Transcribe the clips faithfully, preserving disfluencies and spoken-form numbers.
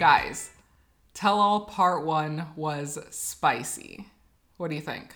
Guys, Tell All Part one was spicy. What do you think?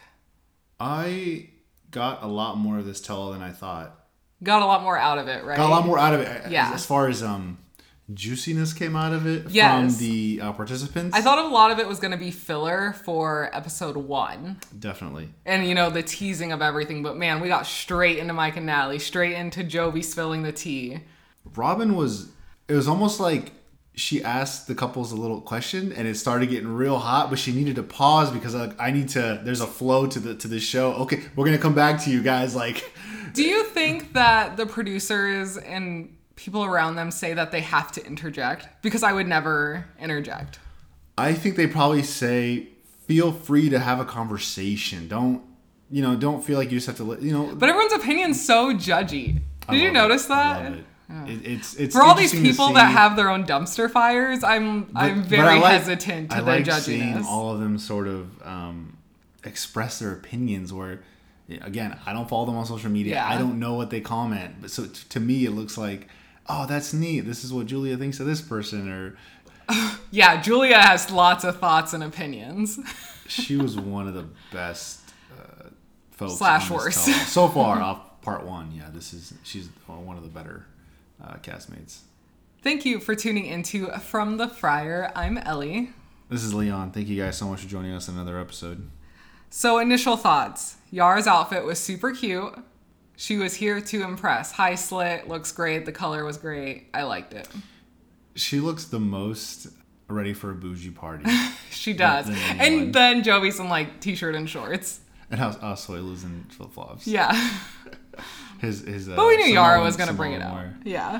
I got a lot more of this Tell All than I thought. Got a lot more out of it, right? Got a lot more out of it. Yeah. As, as far as um, juiciness came out of it yes. from the uh, participants. I thought a lot of it was going to be filler for episode one. Definitely. And, you know, the teasing of everything. But, man, we got straight into Mike and Natalie. Straight into Jovi spilling the tea. Robin was... It was almost like she asked the couples a little question and it started getting real hot, but she needed to pause because like I need to... There's a flow to the to the show. Okay, we're going to come back to you guys. Like... Do you think that the producers and people around them say that they have to interject? Because I would never interject. I think they probably say, feel free to have a conversation. Don't, you know, don't feel like you just have to, you know. But everyone's opinion's so judgy. Did you notice it. that? I love it. Yeah. It, it's, it's For all these people that have their own dumpster fires, I'm but, I'm very like, hesitant to I their like judginess. Seeing all of them sort of um, express their opinions where, again, I don't follow them on social media. Yeah. I don't know what they comment. But so t- to me, it looks like, oh, that's neat. This is what Julia thinks of this person. Or yeah, Julia has lots of thoughts and opinions. She was one of the best uh, folks. Slash on worse. this so far off part one. Yeah, this is she's one of the better uh, castmates. Thank you for tuning into From the Fryer. I'm Ellie. This is Leon. Thank you guys so much for joining us in another episode. So, initial thoughts. Yara's outfit was super cute. She was here to impress. High slit, looks great. The color was great. I liked it. She looks the most ready for a bougie party. She does. And then Jovi's in like t-shirt and shorts. And how uh, Soylu's in flip-flops. Yeah. his his. Uh, but we knew Samoan, Yara was going to bring it Samoan out. wear. Yeah.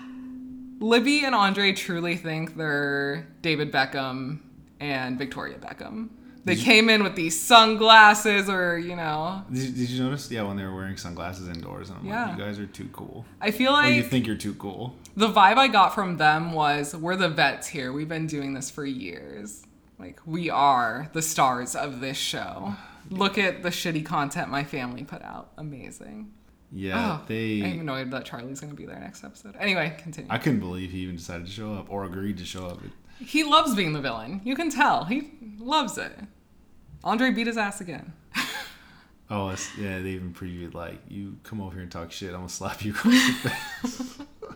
Libby and Andre truly think they're David Beckham and Victoria Beckham. They Did came you, in with these sunglasses or, you know. Did you, did you notice? Yeah, when they were wearing sunglasses indoors. And I'm yeah. like, you guys are too cool. I feel like... Or you think you're too cool. The vibe I got from them was, we're the vets here. We've been doing this for years. Like, we are the stars of this show. Look at the shitty content my family put out. Amazing. Yeah, oh, they... I'm annoyed that Charlie's going to be there next episode. Anyway, continue. I couldn't believe he even decided to show up or agreed to show up. He loves being the villain. You can tell. He loves it. Andre beat his ass again. Oh, it's, yeah, they even previewed, like, you come over here and talk shit, I'm going to slap you across the face.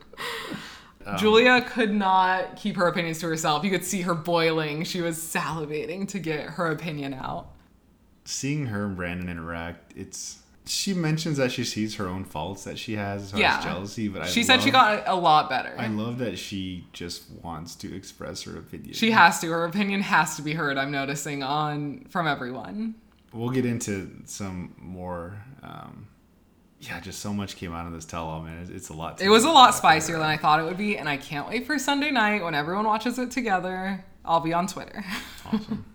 um, Julia could not keep her opinions to herself. You could see her boiling. She was salivating to get her opinion out. Seeing her and Brandon interact, it's... She mentions that she sees her own faults that she has as far yeah. as jealousy, but I She love, said she got a lot better. I love that she just wants to express her opinion. She has to. Her opinion has to be heard, I'm noticing, on from everyone. We'll get into some more... Um, yeah, just so much came out of this tell-all, man. It's, it's a lot. It was a lot spicier than I thought it would be, and I can't wait for Sunday night when everyone watches it together. I'll be on Twitter. Awesome.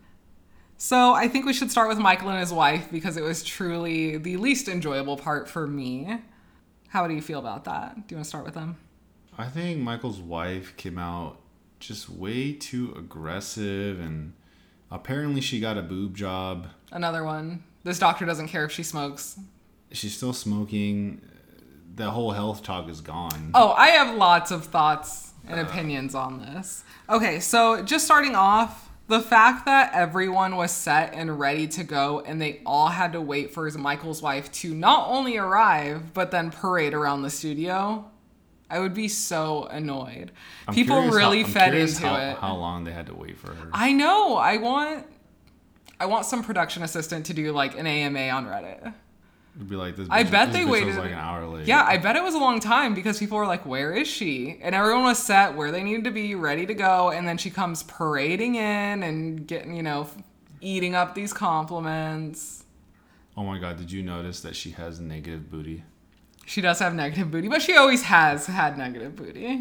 So I think we should start with Michael and his wife because it was truly the least enjoyable part for me. How do you feel about that? Do you want to start with them? I think Michael's wife came out just way too aggressive, and apparently she got a boob job. Another one. This doctor doesn't care if she smokes. She's still smoking. The whole health talk is gone. Oh, I have lots of thoughts and opinions on this. Okay, so just starting off, the fact that everyone was set and ready to go and they all had to wait for Michael's wife to not only arrive, but then parade around the studio, I would be so annoyed. I'm People really how, fed into how, it. How long they had to wait for her. I know. I want I want some production assistant to do like an A M A on Reddit. It'd be like this. Bitch, I bet this they bitch waited was like an hour late. Yeah, I bet it was a long time because people were like, "Where is she?" And everyone was set where they needed to be, ready to go. And then she comes parading in and getting, you know, eating up these compliments. Oh my God! Did you notice that she has negative booty? She does have negative booty, but she always has had negative booty.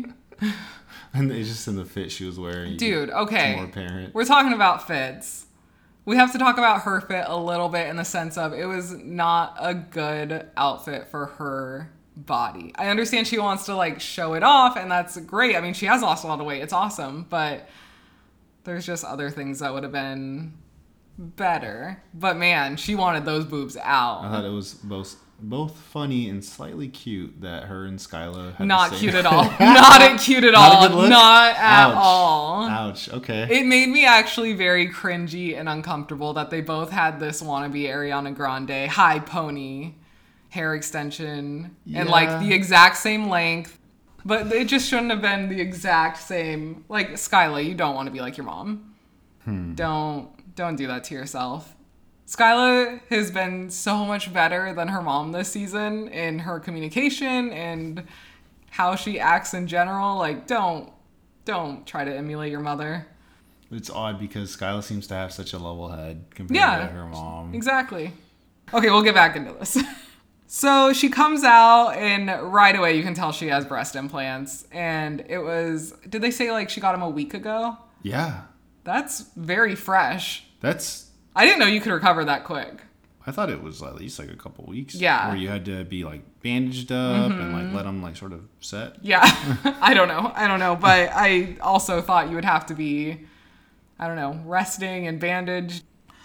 And it's just in the fit she was wearing. Dude, okay. It's more apparent. We're talking about fits. We have to talk about her fit a little bit in the sense of it was not a good outfit for her body. I understand she wants to like show it off and that's great. I mean, she has lost a lot of weight. It's awesome. But there's just other things that would have been better. But man, she wanted those boobs out. I thought it was most both funny and slightly cute that her and Skyla had Not the same... cute at all. Not at cute at Not all. a good look? Not at Ouch. all. Ouch. Okay. It made me actually very cringy and uncomfortable that they both had this wannabe Ariana Grande high pony hair extension Yeah. and like the exact same length. But it just shouldn't have been the exact same. Like, Skyla, you don't want to be like your mom. Hmm. Don't don't do that to yourself. Skyla has been so much better than her mom this season in her communication and how she acts in general. Like, don't don't try to emulate your mother. It's odd because Skyla seems to have such a level head compared Yeah, to her mom. Exactly. Okay, we'll get back into this. So she comes out and right away you can tell she has breast implants. And it was, did they say like she got them a week ago? Yeah. That's very fresh. That's... I didn't know you could recover that quick. I thought it was at least like a couple weeks. Yeah. Where you had to be like bandaged up mm-hmm. and like let them like sort of set. Yeah. I don't know. I don't know. But I also thought you would have to be, I don't know, resting and bandaged.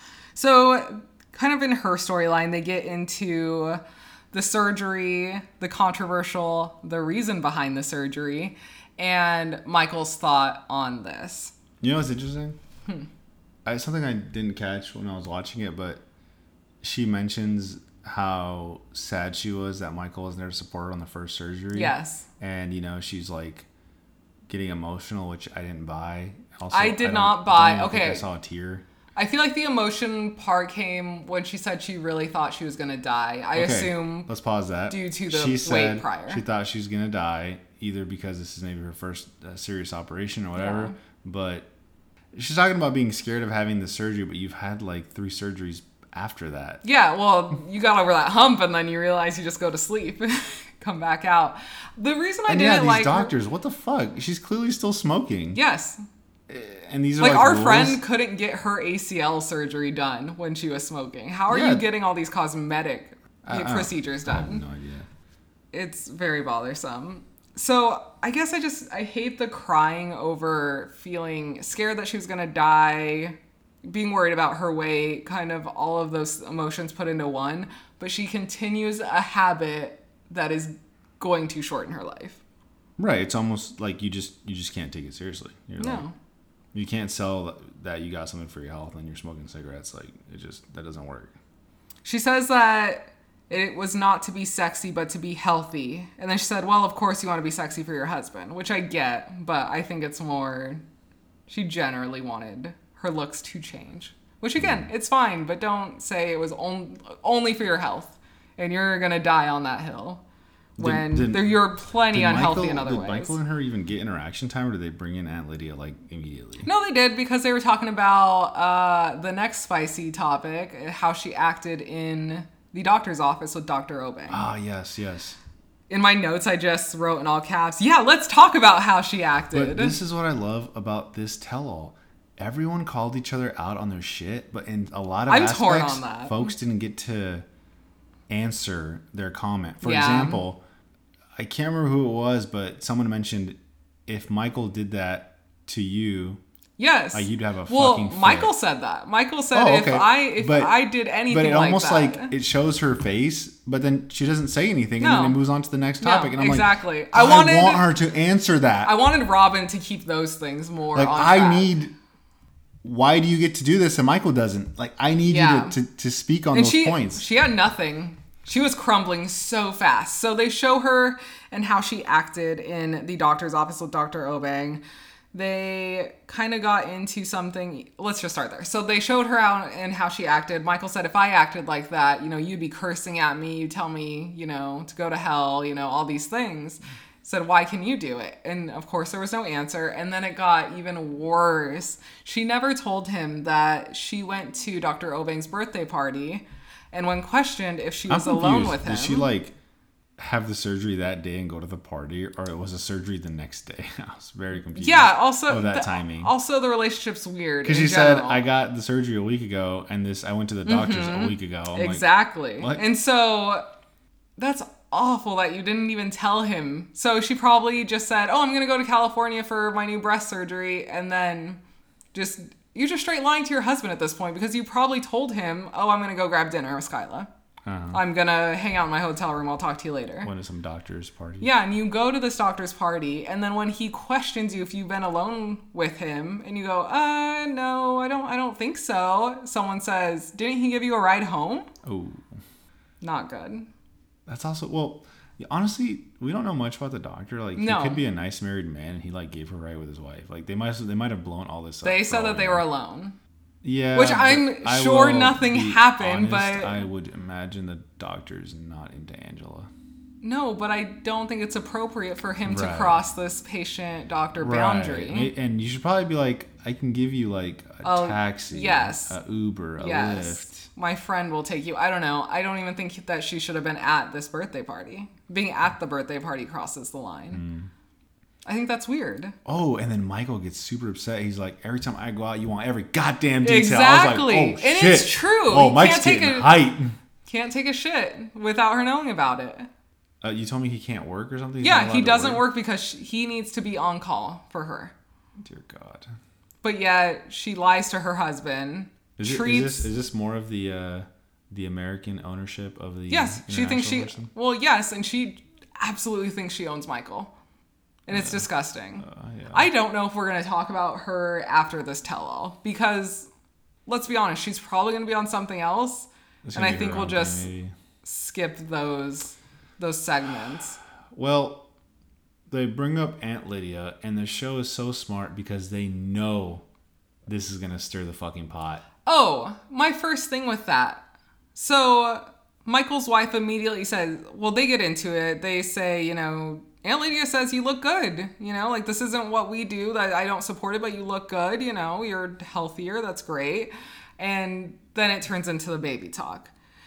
So kind of in her storyline, they get into the surgery, the controversial, the reason behind the surgery, and Michael's thought on this. You know what's interesting? Hmm. I, something I didn't catch when I was watching it, but she mentions how sad she was that Michael wasn't there to support her on the first surgery. Yes. And, you know, she's like getting emotional, which I didn't buy. Also, I did I not buy. I don't okay. think I saw a tear. I feel like the emotion part came when she said she really thought she was going to die. I okay, assume let's pause that. Due to the she weight said prior. She thought she was going to die either because this is maybe her first uh, serious operation or whatever. Yeah. But she's talking about being scared of having the surgery, but you've had like three surgeries after that. Yeah, well, you got over that hump and then you realize you just go to sleep. Come back out. The reason I and didn't yeah, these like doctors, her, what the fuck? She's clearly still smoking. Yes. And these are like, like our rules. friend couldn't get her A C L surgery done when she was smoking. How are Yeah. you getting all these cosmetic I, I procedures I have done? no idea. It's very bothersome. So I guess I just I hate the crying over feeling scared that she was gonna die, being worried about her weight, kind of all of those emotions put into one. But she continues a habit that is going too short in her life. Right. It's almost like you just you just can't take it seriously. You're No. like, you can't sell that you got something for your health and you're smoking cigarettes. Like, it just, that doesn't work. She says that it was not to be sexy, but to be healthy. And then she said, well, of course you want to be sexy for your husband, which I get, but I think it's more, she generally wanted her looks to change. Which, again, it's fine, but don't say it was on, only for your health and you're going to die on that hill. When Did- did- you're plenty Did unhealthy Michael, in other did ways. Michael and her even get interaction time, or did they bring in Aunt Lydia like immediately? No, they did, because they were talking about uh, the next spicy topic, how she acted in the doctor's office with Doctor Obeng. Ah, yes, yes. In my notes, I just wrote in all caps, yeah, let's talk about how she acted. But this is what I love about this tell-all. Everyone called each other out on their shit, but in a lot of I'm aspects, torn on that. folks didn't get to answer their comment. For Yeah. example, I can't remember who it was, but someone mentioned if Michael did that to you, Yes. like, you'd have a well, fucking fit. Michael said that. Michael said Oh, if okay. I if But- I did anything but it like almost that, like it shows her face, but then she doesn't say anything, and No. then it moves on to the next No, topic. And I'm exactly. like, I I, wanted- want her to answer that. I wanted Robin to keep those things more like on I track. need. Why do you get to do this and Michael doesn't? Like, I need Yeah. you to, to, to speak on and those she, points. She had nothing. She was crumbling so fast. So they show her and how she acted in the doctor's office with Doctor Obeng. They kind of got into something. Let's just start there. So they showed her out and how she acted. Michael said, if I acted like that, you know, you'd be cursing at me. You'd tell me, you know, to go to hell, you know, all these things. Said, why can you do it? And of course there was no answer. And then it got even worse. She never told him that she went to Doctor Obeng's birthday party. And when questioned if she was I'm alone confused. with him. Did she like have the surgery that day and go to the party, or it was a surgery the next day? I was very confused. Yeah, also of that the, timing. Also the relationship's weird. Because in she said, general. I got the surgery a week ago, and this I went to the doctor's Mm-hmm. a week ago. I'm exactly. Like, what? And so that's awful that you didn't even tell him. So she probably just said, oh, I'm going to go to California for my new breast surgery. And then just, you're just straight lying to your husband at this point, because you probably told him, oh, I'm going to go grab dinner with Skyla. Uh-huh. I'm gonna hang out in my hotel room. I'll talk to you later. Went to some doctor's party. Yeah, and you go to this doctor's party, and then when he questions you if you've been alone with him, and you go, uh, no, I don't, I don't think so. Someone says, didn't he give you a ride home? Oh, not good. That's also well. Honestly, we don't know much about the doctor. Like, no. he could be a nice married man, and he like gave her a ride with his wife. Like, they might they might have blown all this up. They said that they were alone. Yeah, which I'm sure nothing happened, honest, but I would imagine the doctor's not into Angela. No, but I don't think it's appropriate for him right. to cross this patient-doctor right. boundary. And you should probably be like, I can give you like a oh, taxi, yes, a Uber, a yes. Lyft. My friend will take you. I don't know. I don't even think that she should have been at this birthday party. Being at the birthday party crosses the line. Mm. I think that's weird. Oh, and then Michael gets super upset. He's like, every time I go out, you want every goddamn detail. Exactly. I was like, oh, and shit. it's true. Oh, you Mike's can't take getting a, hype. Can't take a shit without her knowing about it. Uh, you told me he can't work or something? He's yeah, he doesn't work? work because she, he needs to be on call for her. Dear God. But yet, she lies to her husband. Is, it, treats, is, this, is this more of the uh, the American ownership of the Yes, she thinks she... person? Well, yes, and she absolutely thinks she owns Michael. And it's uh, disgusting. Uh, yeah. I don't know if we're going to talk about her after this tell-all. Because, let's be honest, she's probably going to be on something else. And I think we'll just thing, skip those those segments. Well, they bring up Aunt Lydia, and the show is so smart because they know this is going to stir the fucking pot. Oh, my first thing with that. So, Michael's wife immediately says, well, they get into it. They say, you know, Aunt Lydia says you look good. You know, like, this isn't what we do. I don't support it, but you look good. You know, you're healthier. That's great. And then it turns into the baby talk.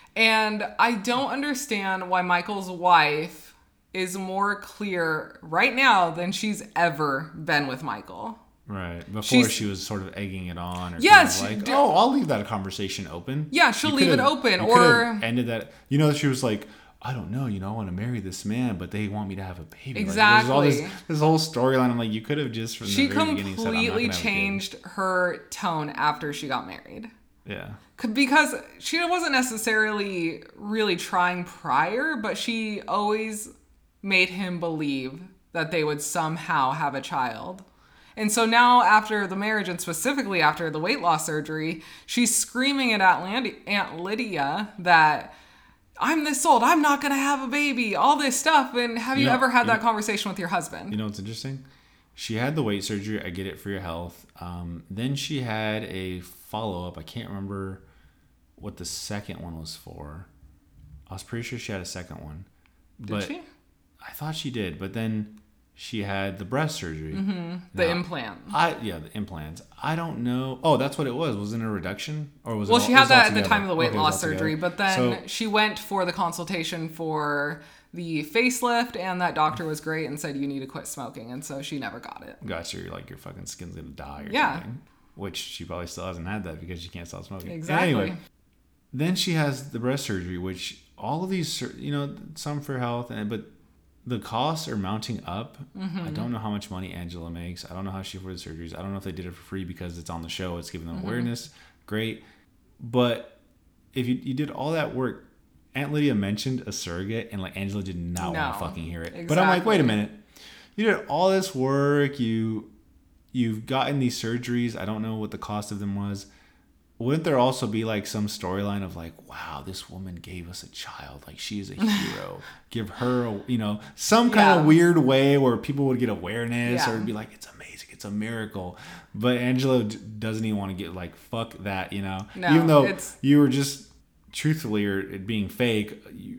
And I don't understand why Michael's wife is more clear right now than she's ever been with Michael. Right. Before she's, she was sort of egging it on. Or yes. Kind of like, oh, I'll leave that conversation open. Yeah, she'll you leave it open. You or ended that. You know, she was like, I don't know, you know, I want to marry this man, but they want me to have a baby. Exactly. Like, there's all this, this whole storyline. I'm like, you could have just from she the very beginning said, I'm not gonna have a kid. She completely changed her tone after she got married. Yeah. Because she wasn't necessarily really trying prior, but she always made him believe that they would somehow have a child. And so now after the marriage, and specifically after the weight loss surgery, she's screaming at Aunt Lydia that I'm this old, I'm not going to have a baby, all this stuff. And have you, you know, ever had you that know, conversation with your husband? You know what's interesting? She had the weight surgery. I get it for your health. Um, then she had a follow-up. I can't remember what the second one was for. I was pretty sure she had a second one. Did but she? I thought she did. But then she had the breast surgery. Mm-hmm. The now, implant. I Yeah, the implants. I don't know. Oh, that's what it was. Was it a reduction? Or was well, it she all, had that at together? the time of the weight okay, loss surgery. But then so, she went for the consultation for the facelift, and that doctor was great and said you need to quit smoking, and so she never got it. Gotcha. You're like, your fucking skin's gonna die or yeah. something. Which she probably still hasn't had that because she can't stop smoking. Exactly. Anyway, then she has the breast surgery, which all of these, you know, some for health, and but the costs are mounting up. Mm-hmm. I don't know how much money Angela makes. I don't know how she afforded the surgeries. I don't know if they did it for free because it's on the show. It's giving them mm-hmm. awareness. Great. But if you, you did all that work, Aunt Lydia mentioned a surrogate, and like Angela did not no, want to fucking hear it. Exactly. But I'm like, wait a minute. You did all this work. You, you've gotten these surgeries. I don't know what the cost of them was. Wouldn't there also be like some storyline of like, wow, this woman gave us a child. Like, she is a hero. Give her, a, you know, some kind yeah. of weird way where people would get awareness yeah. or it'd be like, it's amazing. It's a miracle. But Angela doesn't even want to get like, fuck that, you know, no, even though it's... you were just truthfully or it being fake, you,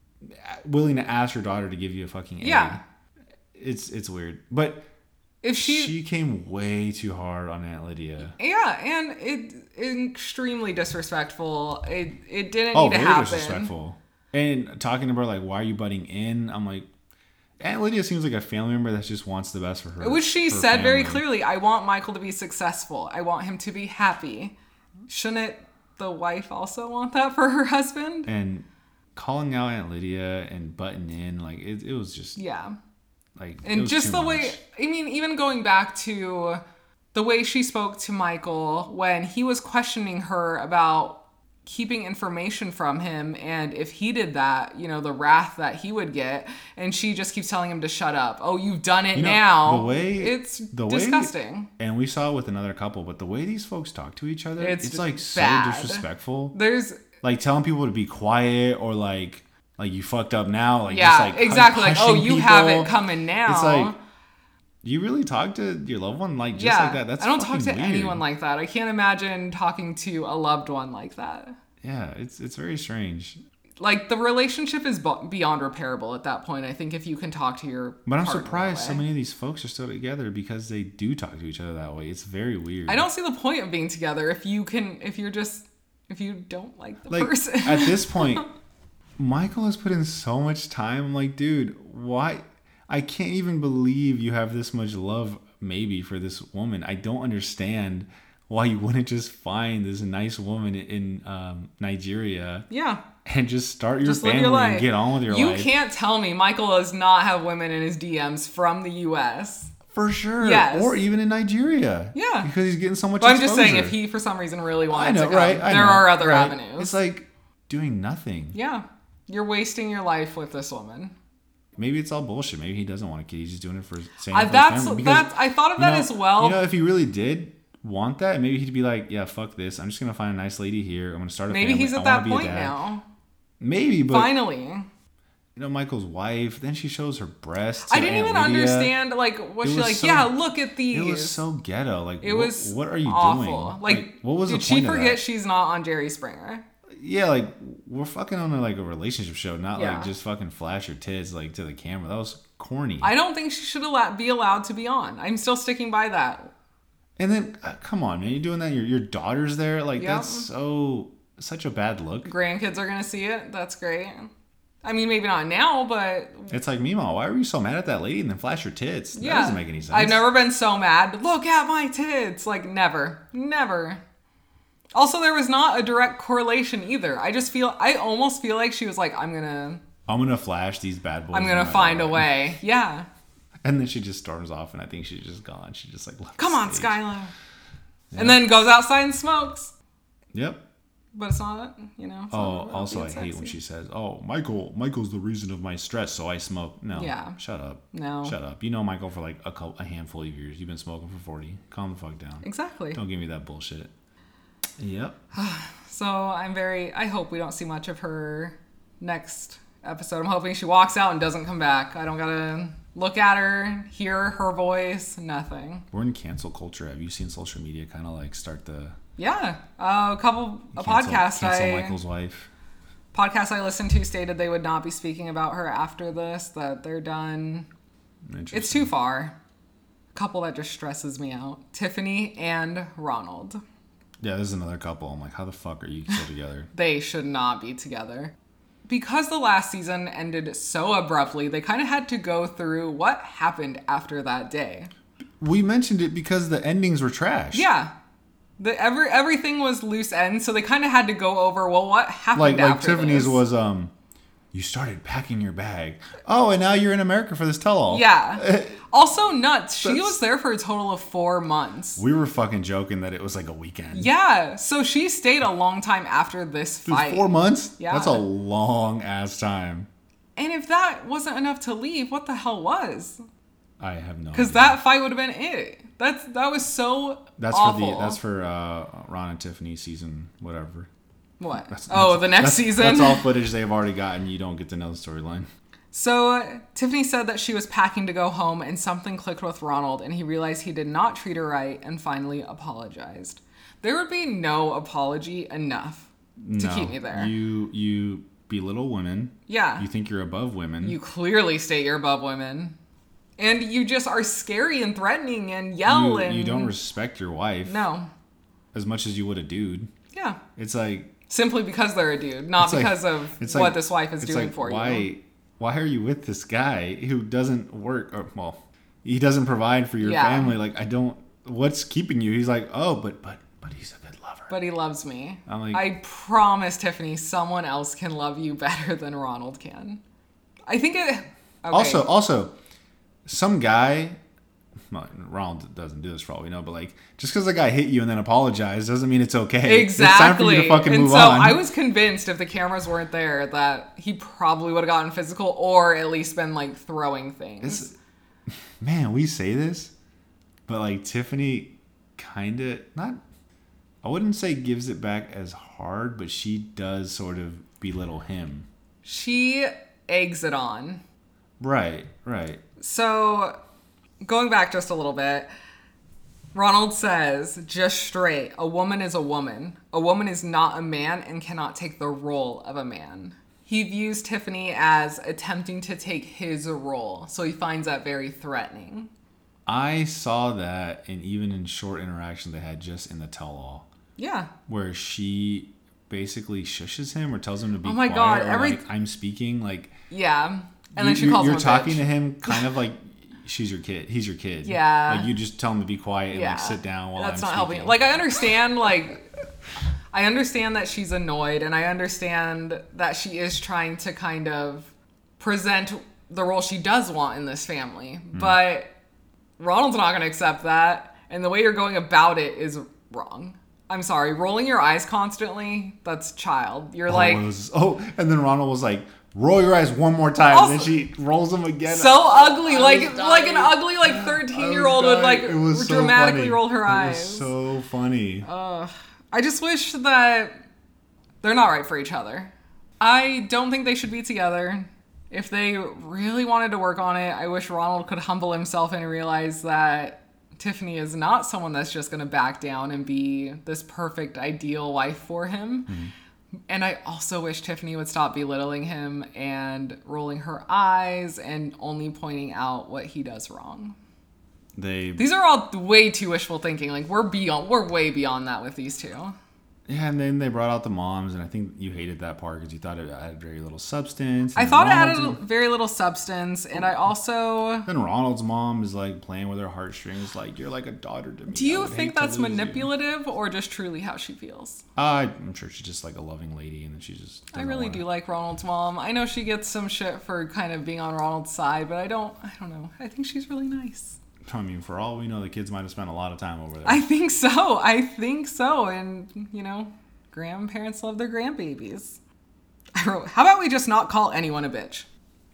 willing to ask your daughter to give you a fucking egg. Yeah. It's, it's weird. But if she she came way too hard on Aunt Lydia. Yeah, and it extremely disrespectful. It it didn't oh, need to very happen. Disrespectful. And talking about like, why are you butting in? I'm like, Aunt Lydia seems like a family member that just wants the best for her. Which she her said family. very clearly. I want Michael to be successful. I want him to be happy. Shouldn't the wife also want that for her husband? And calling out Aunt Lydia and butting in, like it, it was just yeah. Like, and just the much. way, I mean, even going back to the way she spoke to Michael when he was questioning her about keeping information from him, and if he did that, you know, the wrath that he would get, and she just keeps telling him to shut up. Oh, you've done it You know, now. the way it's the way, disgusting. And we saw it with another couple, but the way these folks talk to each other, It's it's, like bad. so disrespectful. There's Like telling people to be quiet, or like like you fucked up now. Like yeah, just like exactly. Like, oh, hushing you have people. it coming now. It's like, you really talk to your loved one like just yeah, like that? That's I don't talk fucking to weird. anyone like that. I can't imagine talking to a loved one like that. Yeah, it's it's very strange. Like, the relationship is b- beyond repairable at that point, I think, if you can talk to your But I'm partner surprised that so way. many of these folks are still together because they do talk to each other that way. It's very weird. I don't see the point of being together if you can, if you're just, if you don't like the like person. at this point, Michael has put in so much time. I'm like, dude, why? I can't even believe you have this much love, maybe, for this woman. I don't understand why you wouldn't just find this nice woman in um, Nigeria Yeah. and just start your Just live family your life. and get on with your you life. You can't tell me Michael does not have women in his D Ms from the U S. For sure. Yes. Or even in Nigeria. Yeah. Because he's getting so much But I'm exposure. just saying, if he for some reason really wanted I know, to come, right? I there know, are other right. avenues. It's like doing nothing. Yeah. You're wasting your life with this woman. Maybe it's all bullshit. Maybe he doesn't want a kid. He's just doing it for saying I, it for that's his family. Because, that's I thought of you that know, as well. You know, if he really did want that, maybe he'd be like, yeah, fuck this. I'm just going to find a nice lady here. I'm going to start a Maybe family. he's I at wanna that be a point dad. now. Maybe, but Finally. you know, Michael's wife, then she shows her breasts. I to didn't Aunt even Lydia. understand, like, was It she was like, so- yeah, look at these. It was so ghetto. Like, It what, was what are you awful. doing? Like, what was did the she point of forget that? she's not on Jerry Springer? Yeah, like we're fucking on a, like a relationship show, not Yeah. like just fucking flash your tits like to the camera. That was corny. I don't think she should allow- be allowed to be on. I'm still sticking by that. And then, uh, come on, man, you're doing that. Your your daughter's there. Like Yep. that's so such a bad look. Grandkids are gonna see it. That's great. I mean, maybe not now, but It's like, Meemaw, why were you so mad at that lady and then flash your tits? That yeah. doesn't make any sense. I've never been so mad. Look at my tits. Like, never. Never. Also, there was not a direct correlation either. I just feel, I almost feel like she was like, I'm gonna, I'm gonna flash these bad boys. I'm no gonna matter find a what. way. Yeah. And then she just storms off, and I think she's just gone. She just like left Come the on, stage. Skylar. And then goes outside and smokes. Yep. But it's not, you know. It's Oh, not about also I being hate when sexy. she says, "Oh, Michael, Michael's the reason of my stress, so I smoke." No, Yeah. shut up. No. Shut up. You know Michael for like a couple, a handful of years. You've been smoking for forty. Calm the fuck down. Exactly. Don't give me that bullshit. Yep. So I'm very, I hope we don't see much of her next episode. I'm hoping she walks out and doesn't come back. I don't gotta look at her, hear her voice, nothing. We're in cancel culture. Have you seen social media kind of like start the Yeah. Uh, a couple, a cancel, podcast cancel I, Michael's wife? podcast I listened to stated they would not be speaking about her after this, that they're done. Interesting. It's too far. A couple that just stresses me out. Tiffany and Ronald. Yeah, this is another couple. I'm like, how the fuck are you still together? They should not be together. Because the last season ended so abruptly, they kind of had to go through what happened after that day. We mentioned it because the endings were trash. Yeah. The every everything was loose ends, so they kind of had to go over, well, what happened Like like after Tiffany's this? was um you started packing your bag. Oh, and now you're in America for this tell-all. Yeah. Also nuts. She That's- was there for a total of four months. We were fucking joking that it was like a weekend. Yeah. So she stayed a long time after this Dude, fight. four months? Yeah. That's a long ass time. And if that wasn't enough to leave, what the hell was? I have no Because idea. that fight would have been it. That's that was so That's awful. for the that's for uh, Ron and Tiffany season whatever. What? That's, oh, that's- the next that's- season? That's all footage they've already gotten. You don't get to know the storyline. So, uh, Tiffany said that she was packing to go home and something clicked with Ronald and he realized he did not treat her right and finally apologized. There would be no apology enough to No, keep me there. You you belittle women. yeah. You think you're above women. You clearly state you're above women. And you just are scary and threatening and yell you, and... you don't respect your wife No. as much as you would a dude. Yeah. It's like Simply because they're a dude, not It's like- because of it's what like- this wife is it's doing like, for why, you. Why are you with this guy who doesn't work? Or, well, he doesn't provide for your Yeah. family. Like, I don't. What's keeping you? He's like, oh, but but but he's a good lover. But he loves me. I'm like- I promise, Tiffany, someone else can love you better than Ronald can. I think it... Okay. Also, also, some guy well, Ronald doesn't do this for all we know, but like, just because a guy hit you and then apologized doesn't mean it's okay. Exactly. It's time for you to fucking and move so on. I was convinced if the cameras weren't there that he probably would have gotten physical or at least been like throwing things. It's, man, we say this, but like Tiffany kind of, not, I wouldn't say gives it back as hard, but she does sort of belittle him. She eggs it on. Right, right. So, going back just a little bit, Ronald says, just straight, a woman is a woman. A woman is not a man and cannot take the role of a man. He views Tiffany as attempting to take his role, so he finds that very threatening. I saw that, and even in short interactions they had just in the tell-all. Yeah. Where she basically shushes him or tells him to be oh my quiet God, or every... like, I'm speaking, like... Yeah. And you, then she calls you're him a talking bitch. to him kind of like she's your kid. He's your kid. Yeah. Like you just tell him to be quiet and yeah. like sit down while That's I'm not speaking. helping. Like I understand, like I understand that she's annoyed, and I understand that she is trying to kind of present the role she does want in this family. Mm. But Ronald's not going to accept that, and the way you're going about it is wrong. I'm sorry, rolling your eyes constantly, that's child. You're oh, like... Was, oh, and then Ronald was like, roll your eyes one more time. Also, and then she rolls them again. So ugly. I like like an ugly like thirteen-year-old would like dramatically so roll her eyes. It was so funny. Uh, I just wish that they're not right for each other. I don't think they should be together. If they really wanted to work on it, I wish Ronald could humble himself and realize that Tiffany is not someone that's just going to back down and be this perfect, ideal wife for him. Mm-hmm. And I also wish Tiffany would stop belittling him and rolling her eyes and only pointing out what he does wrong. They These are all way too wishful thinking. Like, we're beyond, we're way beyond that with these two. Yeah, and then they brought out the moms, and I think you hated that part because you thought it added very little substance. I thought it added very little substance, and I also... Then Ronald's mom is like playing with her heartstrings, like, you're like a daughter to me. Do you think that's manipulative you. or just truly how she feels? Uh, I'm sure she's just like a loving lady, and then she just... I really wanna... do like Ronald's mom. I know she gets some shit for kind of being on Ronald's side, but I don't, I don't know. I think she's really nice. I mean, for all we know, the kids might have spent a lot of time over there. I think so. I think so. And, you know, grandparents love their grandbabies. I wrote, how about we just not call anyone a bitch?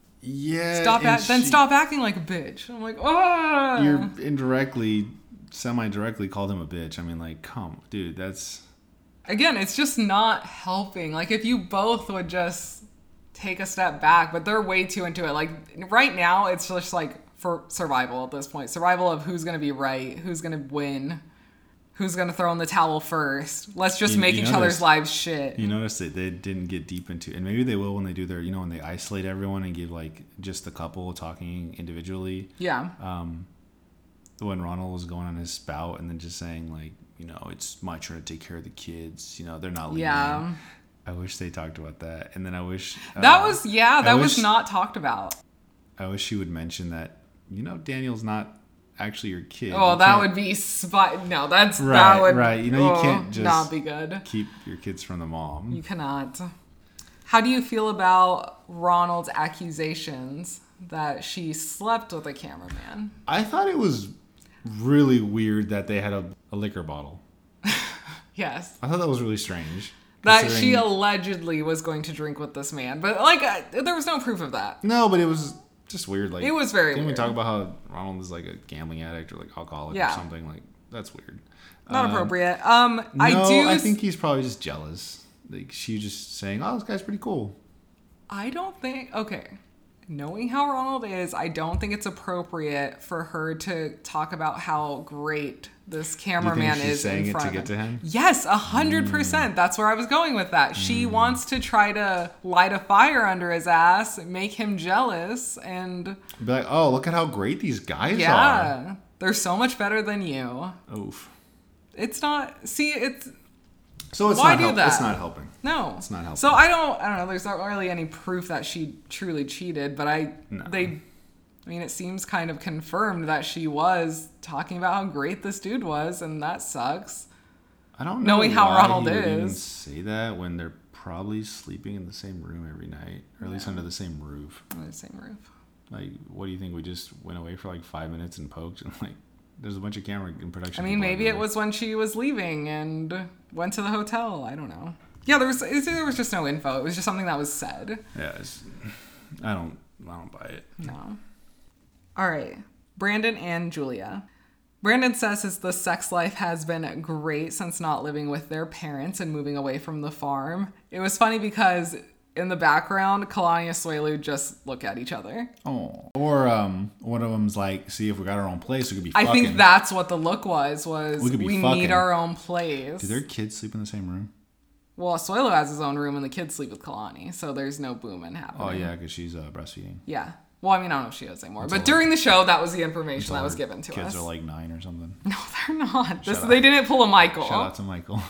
Yeah. Stop act- she, then stop acting like a bitch. I'm like, oh. You're indirectly, semi-directly called him a bitch. I mean, like, come, dude, that's... Again, it's just not helping. Like, if you both would just take a step back, but they're way too into it. Like, right now, it's just like for survival at this point. Survival of who's going to be right, who's going to win, who's going to throw in the towel first. Let's just you, make you each notice, other's lives shit. You notice that they didn't get deep into, and maybe they will when they do their, you know, when they isolate everyone and give like just the couple talking individually. Yeah. Um, when Ronald was going on his spout and then just saying like, you know, it's my turn to take care of the kids. You know, they're not leaving. Yeah. I wish they talked about that. And then I wish... Uh, that was, yeah, that wish, was not talked about. I wish she would mention that, you know, Daniel's not actually your kid. Oh, you that would be... Spy- no, that's... Right, that would, right. You know, oh, you can't just... not be good. Keep your kids from the mom. You cannot. How do you feel about Ronald's accusations that she slept with a cameraman? I thought it was really weird that they had a, a liquor bottle. Yes. I thought that was really strange. That she allegedly was going to drink with this man. But, like, uh, there was no proof of that. No, but it was just weird. Like, it was very didn't weird. Didn't we talk about how Ronald is, like, a gambling addict or, like, alcoholic yeah. or something? Like, that's weird. Not um, appropriate. Um, no, I do... I think he's probably just jealous. Like, she just saying, oh, this guy's pretty cool. I don't think... Okay. Knowing how Ronald is, I don't think it's appropriate for her to talk about how great this cameraman is saying in it front to of get to him. Yes, a hundred percent. That's where I was going with that. Mm. She wants to try to light a fire under his ass, make him jealous, and be like, "Oh, look at how great these guys yeah, are! Yeah, they're so much better than you." Oof. It's not. See, it's. So it's why not do help- that? It's not helping. No, it's not helping. So I don't. I don't know. There's not really any proof that she truly cheated, but I. No. They. I mean, it seems kind of confirmed that she was talking about how great this dude was, and that sucks. I don't know knowing how why Ronald he would is. even say that when they're probably sleeping in the same room every night, or at yeah. least under the same roof. Under the same roof. Like, what do you think? We just went away for like five minutes and poked, and like There's a bunch of camera in production. I mean, maybe it was when she was leaving and went to the hotel. I don't know. Yeah, there was there was just no info. It was just something that was said. Yeah, it's, I don't I don't buy it. No. All right, Brandon and Julia. Brandon says his the sex life has been great since not living with their parents and moving away from the farm. It was funny because in the background, Kalani and Asuelu just look at each other. Oh. Or um, one of them's like, see if we got our own place, we could be I fucking. think that's what the look was, was We we, could be we fucking. need our own place. Do their kids sleep in the same room? Well, Asuelu has his own room and the kids sleep with Kalani, so there's no booming happening. Oh, yeah, because she's uh, breastfeeding. Yeah. Well, I mean, I don't know if she is anymore. Until but during the show, that was the information that was her given to kids us. Kids are like nine or something. No, they're not. This, Shout they out. didn't pull a Michael. Shout out to Michael.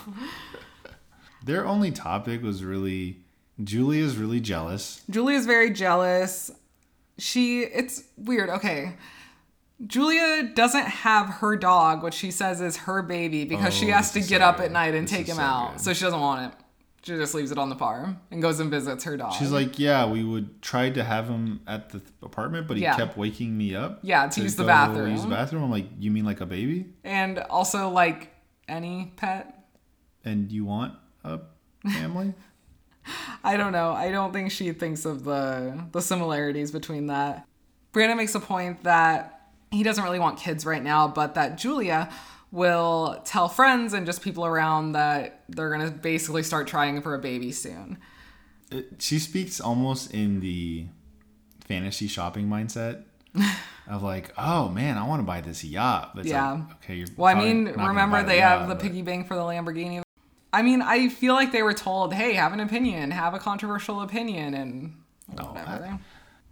Their only topic was really... Julia's really jealous. Julia's very jealous. She... It's weird. Okay. Julia doesn't have her dog, which she says is her baby, because Oh, she has to this is get so up good. at night and This take is him so out. good. So she doesn't want it. She just leaves it on the farm and goes and visits her dog. She's like, yeah, we would try to have him at the apartment, but he Yeah. kept waking me up. Yeah, to use the go bathroom. Use the bathroom. I'm like, you mean like a baby? And also, like, any pet. And you want a family? I don't know. I don't think she thinks of the the similarities between that. Brandon makes a point that he doesn't really want kids right now, but that Julia will tell friends and just people around that they're going to basically start trying for a baby soon. It, she speaks almost in the fantasy shopping mindset of like, oh man, I want to buy this yacht. But it's Yeah. like, okay, you're Well, I probably mean, not gonna remember buy they yacht, have the but- piggy bank for the Lamborghini. I mean, I feel like they were told, hey, have an opinion, have a controversial opinion, and No, whatever.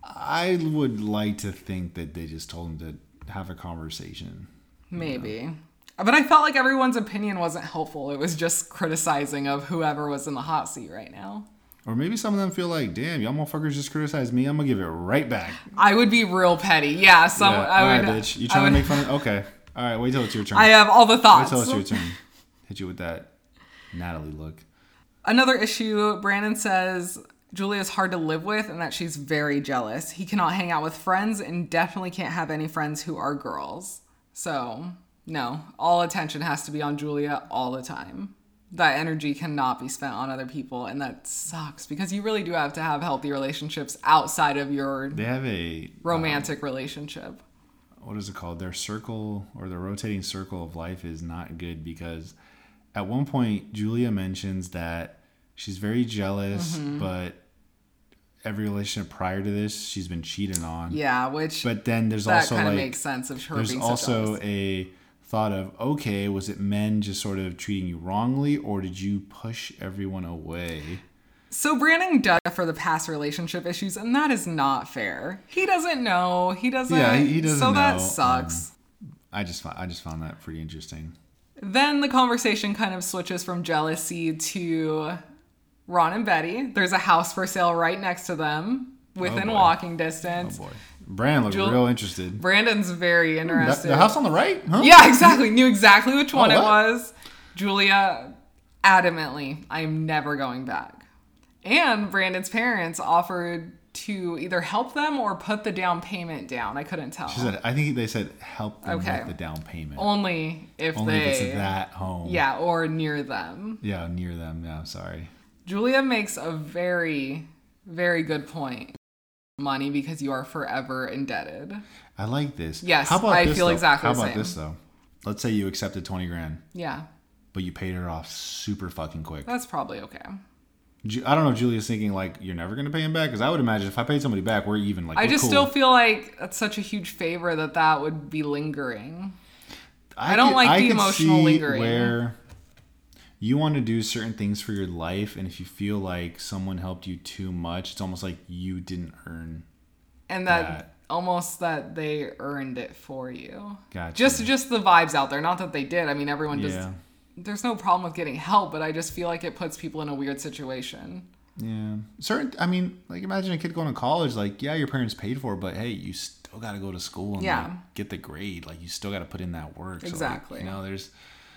I would like to think that they just told him to have a conversation. Maybe. But I felt like everyone's opinion wasn't helpful. It was just criticizing of whoever was in the hot seat right now. Or maybe some of them feel like, damn, y'all motherfuckers just criticized me. I'm gonna give it right back. I would be real petty. Yeah, some Yeah, I all would. right, bitch. You I trying would- to make fun of? Okay. All right, wait till it's your turn. I have all the wait thoughts. till it's your turn. Hit you with that Natalie look. Another issue, Brandon says Julia's hard to live with and that she's very jealous. He cannot hang out with friends and definitely can't have any friends who are girls. So, no, all attention has to be on Julia all the time. That energy cannot be spent on other people, and that sucks because you really do have to have healthy relationships outside of your They have a romantic relationship. what is it called? Their circle or their rotating circle of life is not good because at one point Julia mentions that she's very jealous, Mm-hmm. but every relationship prior to this she's been cheated on. Yeah, which But then there's that also kind of like makes sense of her there's being so also jealous. a thought of, okay, was it men just sort of treating you wrongly or did you push everyone away? So Brandon dug for the past relationship issues, and that is not fair. He doesn't know. He doesn't. Yeah, he- he doesn't So that know. sucks. I just found, I just found that pretty interesting. Then the conversation kind of switches from jealousy to Ron and Betty. There's a house for sale right next to them, within boy. walking Oh distance. boy. Brand looked Jul- real interested. Brandon's very The, interested. the house on the right? Huh? Yeah, exactly. Knew exactly which one it what? was. Julia, adamantly, I'm never going back. And Brandon's parents offered to either help them or put the down payment down. I couldn't tell. She said, I think they said help them Okay. with the down payment. Only if Only they... if it's that home. Yeah, or near them. Yeah, near them. Yeah, sorry. Julia makes a very, very good point. Money because you are forever indebted. I like this. Yes, How about I this, feel though? exactly How the about same. this though? Let's say you accepted twenty grand, Yeah, but you paid her off super fucking quick. that's probably okay. Ju- I don't know if Julia's thinking like you're never gonna pay him back because I would imagine if I paid somebody back, we're even. Like I we're just cool. still feel like that's such a huge favor that that would be lingering. I, I don't could- like I the could emotional see lingering. Where you want to do certain things for your life, and if you feel like someone helped you too much, it's almost like you didn't earn. And that That. almost that they earned it for you. Gotcha. Just just the vibes out there. Not that they did. I mean, everyone just... Yeah. There's no problem with getting help, but I just feel like it puts people in a weird situation. Yeah. Certain. I mean, like imagine a kid going to college. Like, yeah, your parents paid for it, but hey, you still got to go to school and Yeah. like, get the grade. Like, you still got to put in that work. So, like, Exactly. you know, there's.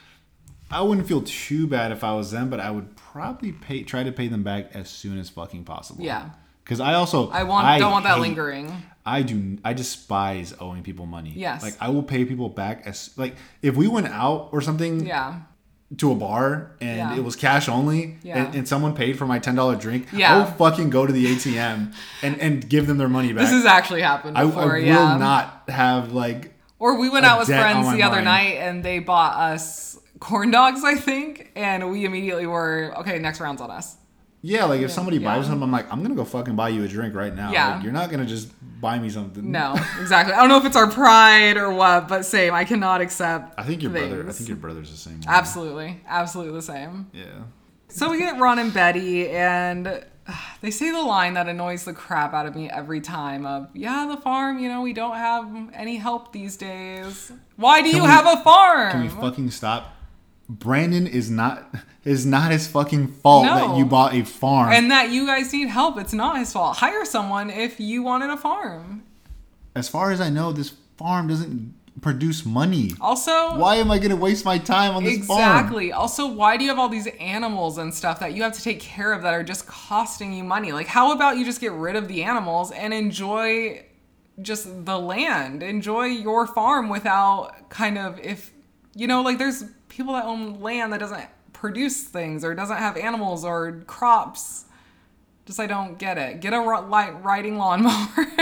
I wouldn't feel too bad if I was them, but I would probably pay try to pay them back as soon as fucking possible. Yeah. Because I also I want don't want that hate, lingering. I do. I despise owing people money. Yes. Like I will pay people back as like if we went out or something. Yeah. To a bar and Yeah. it was cash only Yeah. and, and someone paid for my ten dollar drink, Yeah. I will fucking go to the A T M and, and give them their money back. This has actually happened I, before, I will yeah. not have like... Or we went a out with debt on friends my the other mind. night and they bought us corn dogs, I think, and we immediately were, okay, next round's on us. Yeah, like if somebody Yeah. buys something, I'm like, I'm going to go fucking buy you a drink right now. Yeah. Like, you're not going to just buy me something. No, exactly. I don't know if it's our pride or what, but same. I cannot accept I think your things. brother, I think your brother's the same way. Absolutely. Absolutely the same. Yeah. So we get Ron and Betty, and uh, they say the line that annoys the crap out of me every time of, yeah, the farm, you know, we don't have any help these days. Why do Can you we- have a farm? Can we fucking stop? Brandon is not is not his fucking fault No. that you bought a farm. And that you guys need help. It's not his fault. Hire someone if you wanted a farm. As far as I know, this farm doesn't produce money. Also, Why am I going to waste my time on this farm? exactly. Also, why do you have all these animals and stuff that you have to take care of that are just costing you money? Like, how about you just get rid of the animals and enjoy just the land? Enjoy your farm without kind of, if, you know, like there's people that own land that doesn't produce things or doesn't have animals or crops. Just, I don't get it. Get a ri- light riding lawnmower.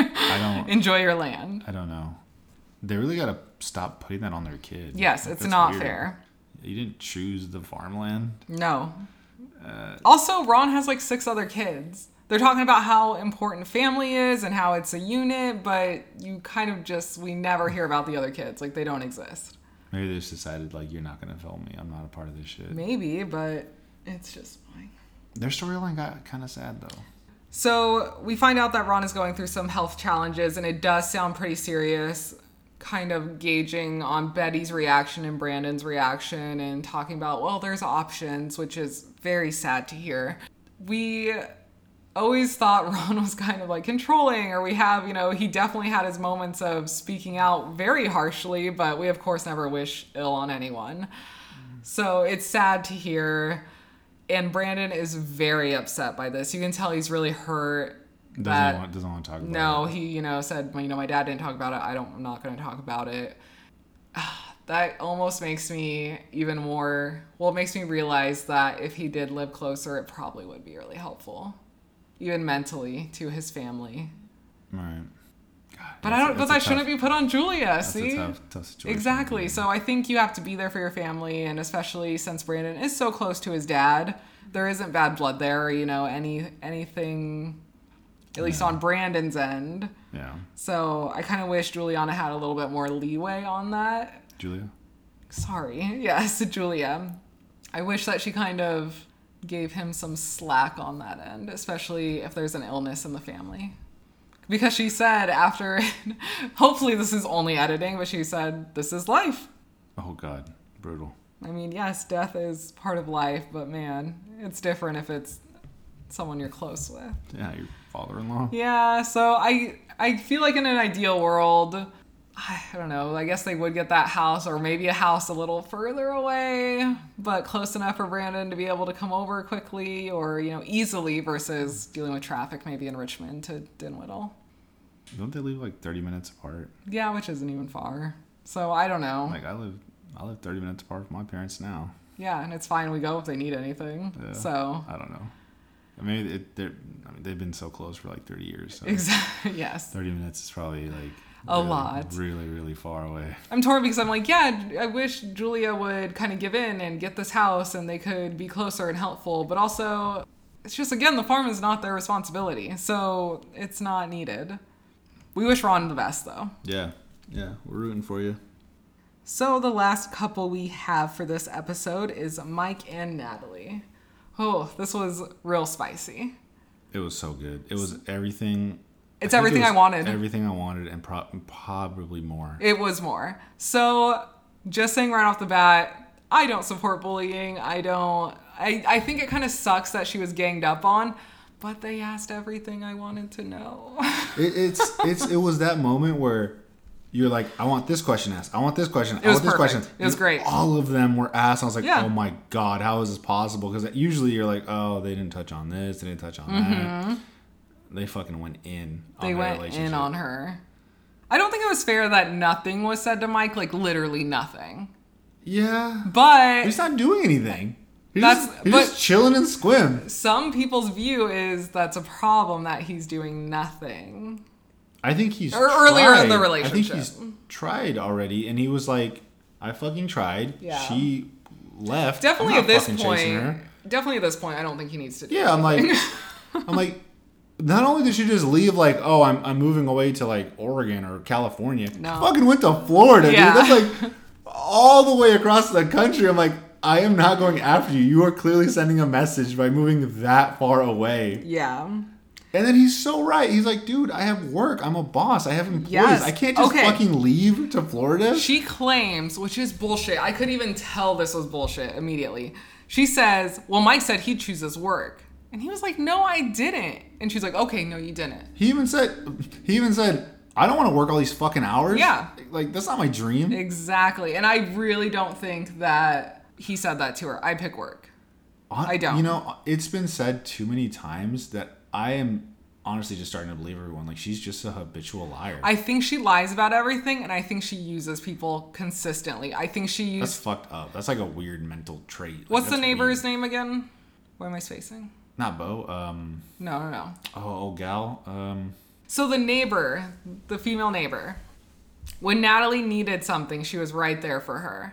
I don't. Enjoy your land. I don't know. They really got to stop putting that on their kid. Yes, Like, it's that's not weird. fair. You didn't choose the farmland. No. Uh, Also, Ron has like six other kids. They're talking about how important family is and how it's a unit, but you kind of just, we never hear about the other kids. Like, they don't exist. Maybe they just decided, like, you're not going to film me. I'm not a part of this shit. Maybe, but it's just fine. Their storyline got kind of sad, though. So we find out that Ron is going through some health challenges, and it does sound pretty serious, kind of gauging on Betty's reaction and Brandon's reaction and talking about, well, there's options, which is very sad to hear. We always thought Ron was kind of like controlling, or we have, you know, he definitely had his moments of speaking out very harshly, but we of course never wish ill on anyone. So it's sad to hear. And Brandon is very upset by this. You can tell he's really hurt. Doesn't, that, want, doesn't want to talk about no, it. he, you know, said, well, you know, my dad didn't talk about it. I don't, I'm not going to talk about it. That almost makes me even more, well, it makes me realize that if he did live closer, it probably would be really helpful, even mentally, to his family. Right. God, But that's I a- don't, but that's a that tough- shouldn't be put on Julia, That's see? a tough, tough situation. Exactly. So I think you have to be there for your family, and especially since Brandon is so close to his dad, there isn't bad blood there, or, you know, any anything, at least Yeah. on Brandon's end. Yeah. So I kind of wish Juliana had a little bit more leeway on that. Julia? Sorry, yes, Julia. I wish that she kind of gave him some slack on that end, especially if there's an illness in the family. Because she said after, hopefully this is only editing, but she said, this is life. Oh, God. Brutal. I mean, yes, death is part of life, but man, it's different if it's someone you're close with. Yeah, your father-in-law. Yeah, so I I feel like in an ideal world, I don't know, I guess they would get that house, or maybe a house a little further away, but close enough for Brandon to be able to come over quickly or, you know, easily versus dealing with traffic maybe in Richmond to Dinwiddle. Don't they live like thirty minutes apart? Yeah, which isn't even far. So I don't know. Like I live, I live thirty minutes apart from my parents now. Yeah, and it's fine. We go if they need anything. Yeah. So I don't know. I mean, it, they're, I mean, they've been so close for like thirty years. So exactly. Yes. thirty minutes is probably like A really, lot. really, really far away. I'm torn because I'm like, yeah, I wish Julia would kind of give in and get this house and they could be closer and helpful. But also, it's just, again, the farm is not their responsibility. So it's not needed. We wish Ron the best, though. Yeah, yeah, we're rooting for you. So the last couple we have for this episode is Mike and Natalie. Oh, this was real spicy. It was so good. It was everything. It's think it everything I was wanted. Everything I wanted, and pro- probably more. It was more. So, just saying right off the bat, I don't support bullying. I don't. I, I think it kind of sucks that she was ganged up on, but they asked everything I wanted to know. It, it's it's it was that moment where you're like, I want this question asked. I want this question. It I was want this perfect. question. It was And great. All of them were asked. I was like, Yeah. oh my God, how is this possible? Because usually you're like, oh, they didn't touch on this. They didn't touch on Mm-hmm. that. they fucking went in. They on went in on her. I don't think it was fair that nothing was said to Mike, like literally nothing. Yeah, but he's not doing anything. He's that's just, he's but just chilling in Squim. Some people's view is that's a problem that he's doing nothing. I think he's or tried. earlier in the relationship. I think he's tried already, and he was like, "I fucking tried." Yeah. She left. Definitely I'm at not this fucking point. chasing her. Definitely at this point, I don't think he needs to. Do Yeah, I'm like, anything. I'm like, not only did she just leave, like, oh, I'm I'm moving away to like Oregon or California. No. She fucking went to Florida, Yeah. dude. That's like all the way across the country. I'm like, I am not going after you. You are clearly sending a message by moving that far away. Yeah. And then he's so right. He's like, dude, I have work. I'm a boss. I have employees. Yes. I can't just Okay. fucking leave to Florida. She claims, which is bullshit. I could even tell this was bullshit immediately. She says, well, Mike said he'd choose his work. And he was like, no, I didn't. And she's like, okay, no, you didn't. He even said, he even said, I don't want to work all these fucking hours. Yeah. Like, that's not my dream. Exactly. And I really don't think that he said that to her. I pick work. I don't. You know, it's been said too many times that I am honestly just starting to believe everyone. Like, she's just a habitual liar. I think she lies about everything, and I think she uses people consistently. I think she used... That's fucked up. That's like a weird mental trait. Like, What's the that's neighbor's weird. name again? What am I spacing? Not Bo. Um, No, no, no. oh, old gal. Um, So the neighbor, the female neighbor, when Natalie needed something, she was right there for her.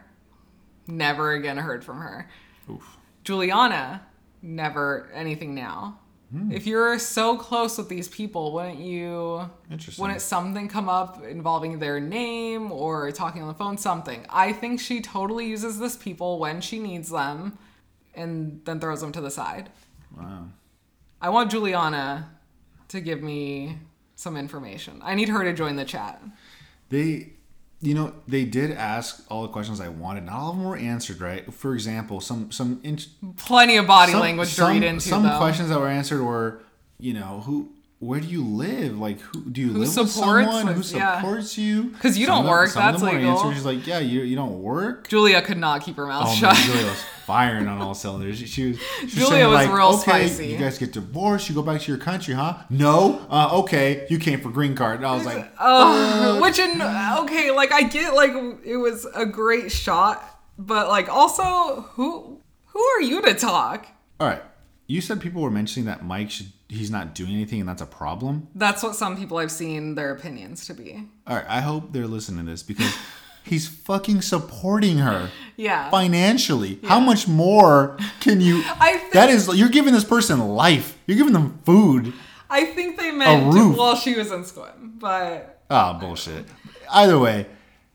Never again heard from her. oof. Juliana, never anything now. Hmm. If you're so close with these people, wouldn't you... Interesting. Wouldn't something come up involving their name or talking on the phone? Something. I think she totally uses this people when she needs them and then throws them to the side. Wow. I want Juliana to give me some information. I need her to join the chat. They, you know, they did ask all the questions I wanted. Not all of them were answered, right? For example, some some in, Plenty of body some, language to some, read into, Some though. questions that were answered were, you know, who, where do you live? Like, who do you Who live with supports someone? Who with- yeah. supports you? 'Cause you Some don't of them- work, some of that's them were legal. answered. She's like, yeah, you you don't work. Julia could not keep her mouth Oh shut. man, Julia was firing on all cylinders. She, she was, she was Julia saying, was like, real okay, spicy. you guys get divorced, you go back to your country, huh? No, uh, okay, you came for green card. And I was like, Oh, which in okay, like I get like it was a great shot, but like also who who are you to talk? all right. You said people were mentioning that Mike should he's not doing anything and that's a problem. That's what some people I've seen their opinions to be. All right, I hope they're listening to this because he's fucking supporting her Yeah. financially. How much more can you? I think, That is, you're giving this person life. You're giving them food. I think they meant roof. while she was in Squim, but Ah, bullshit. Either way,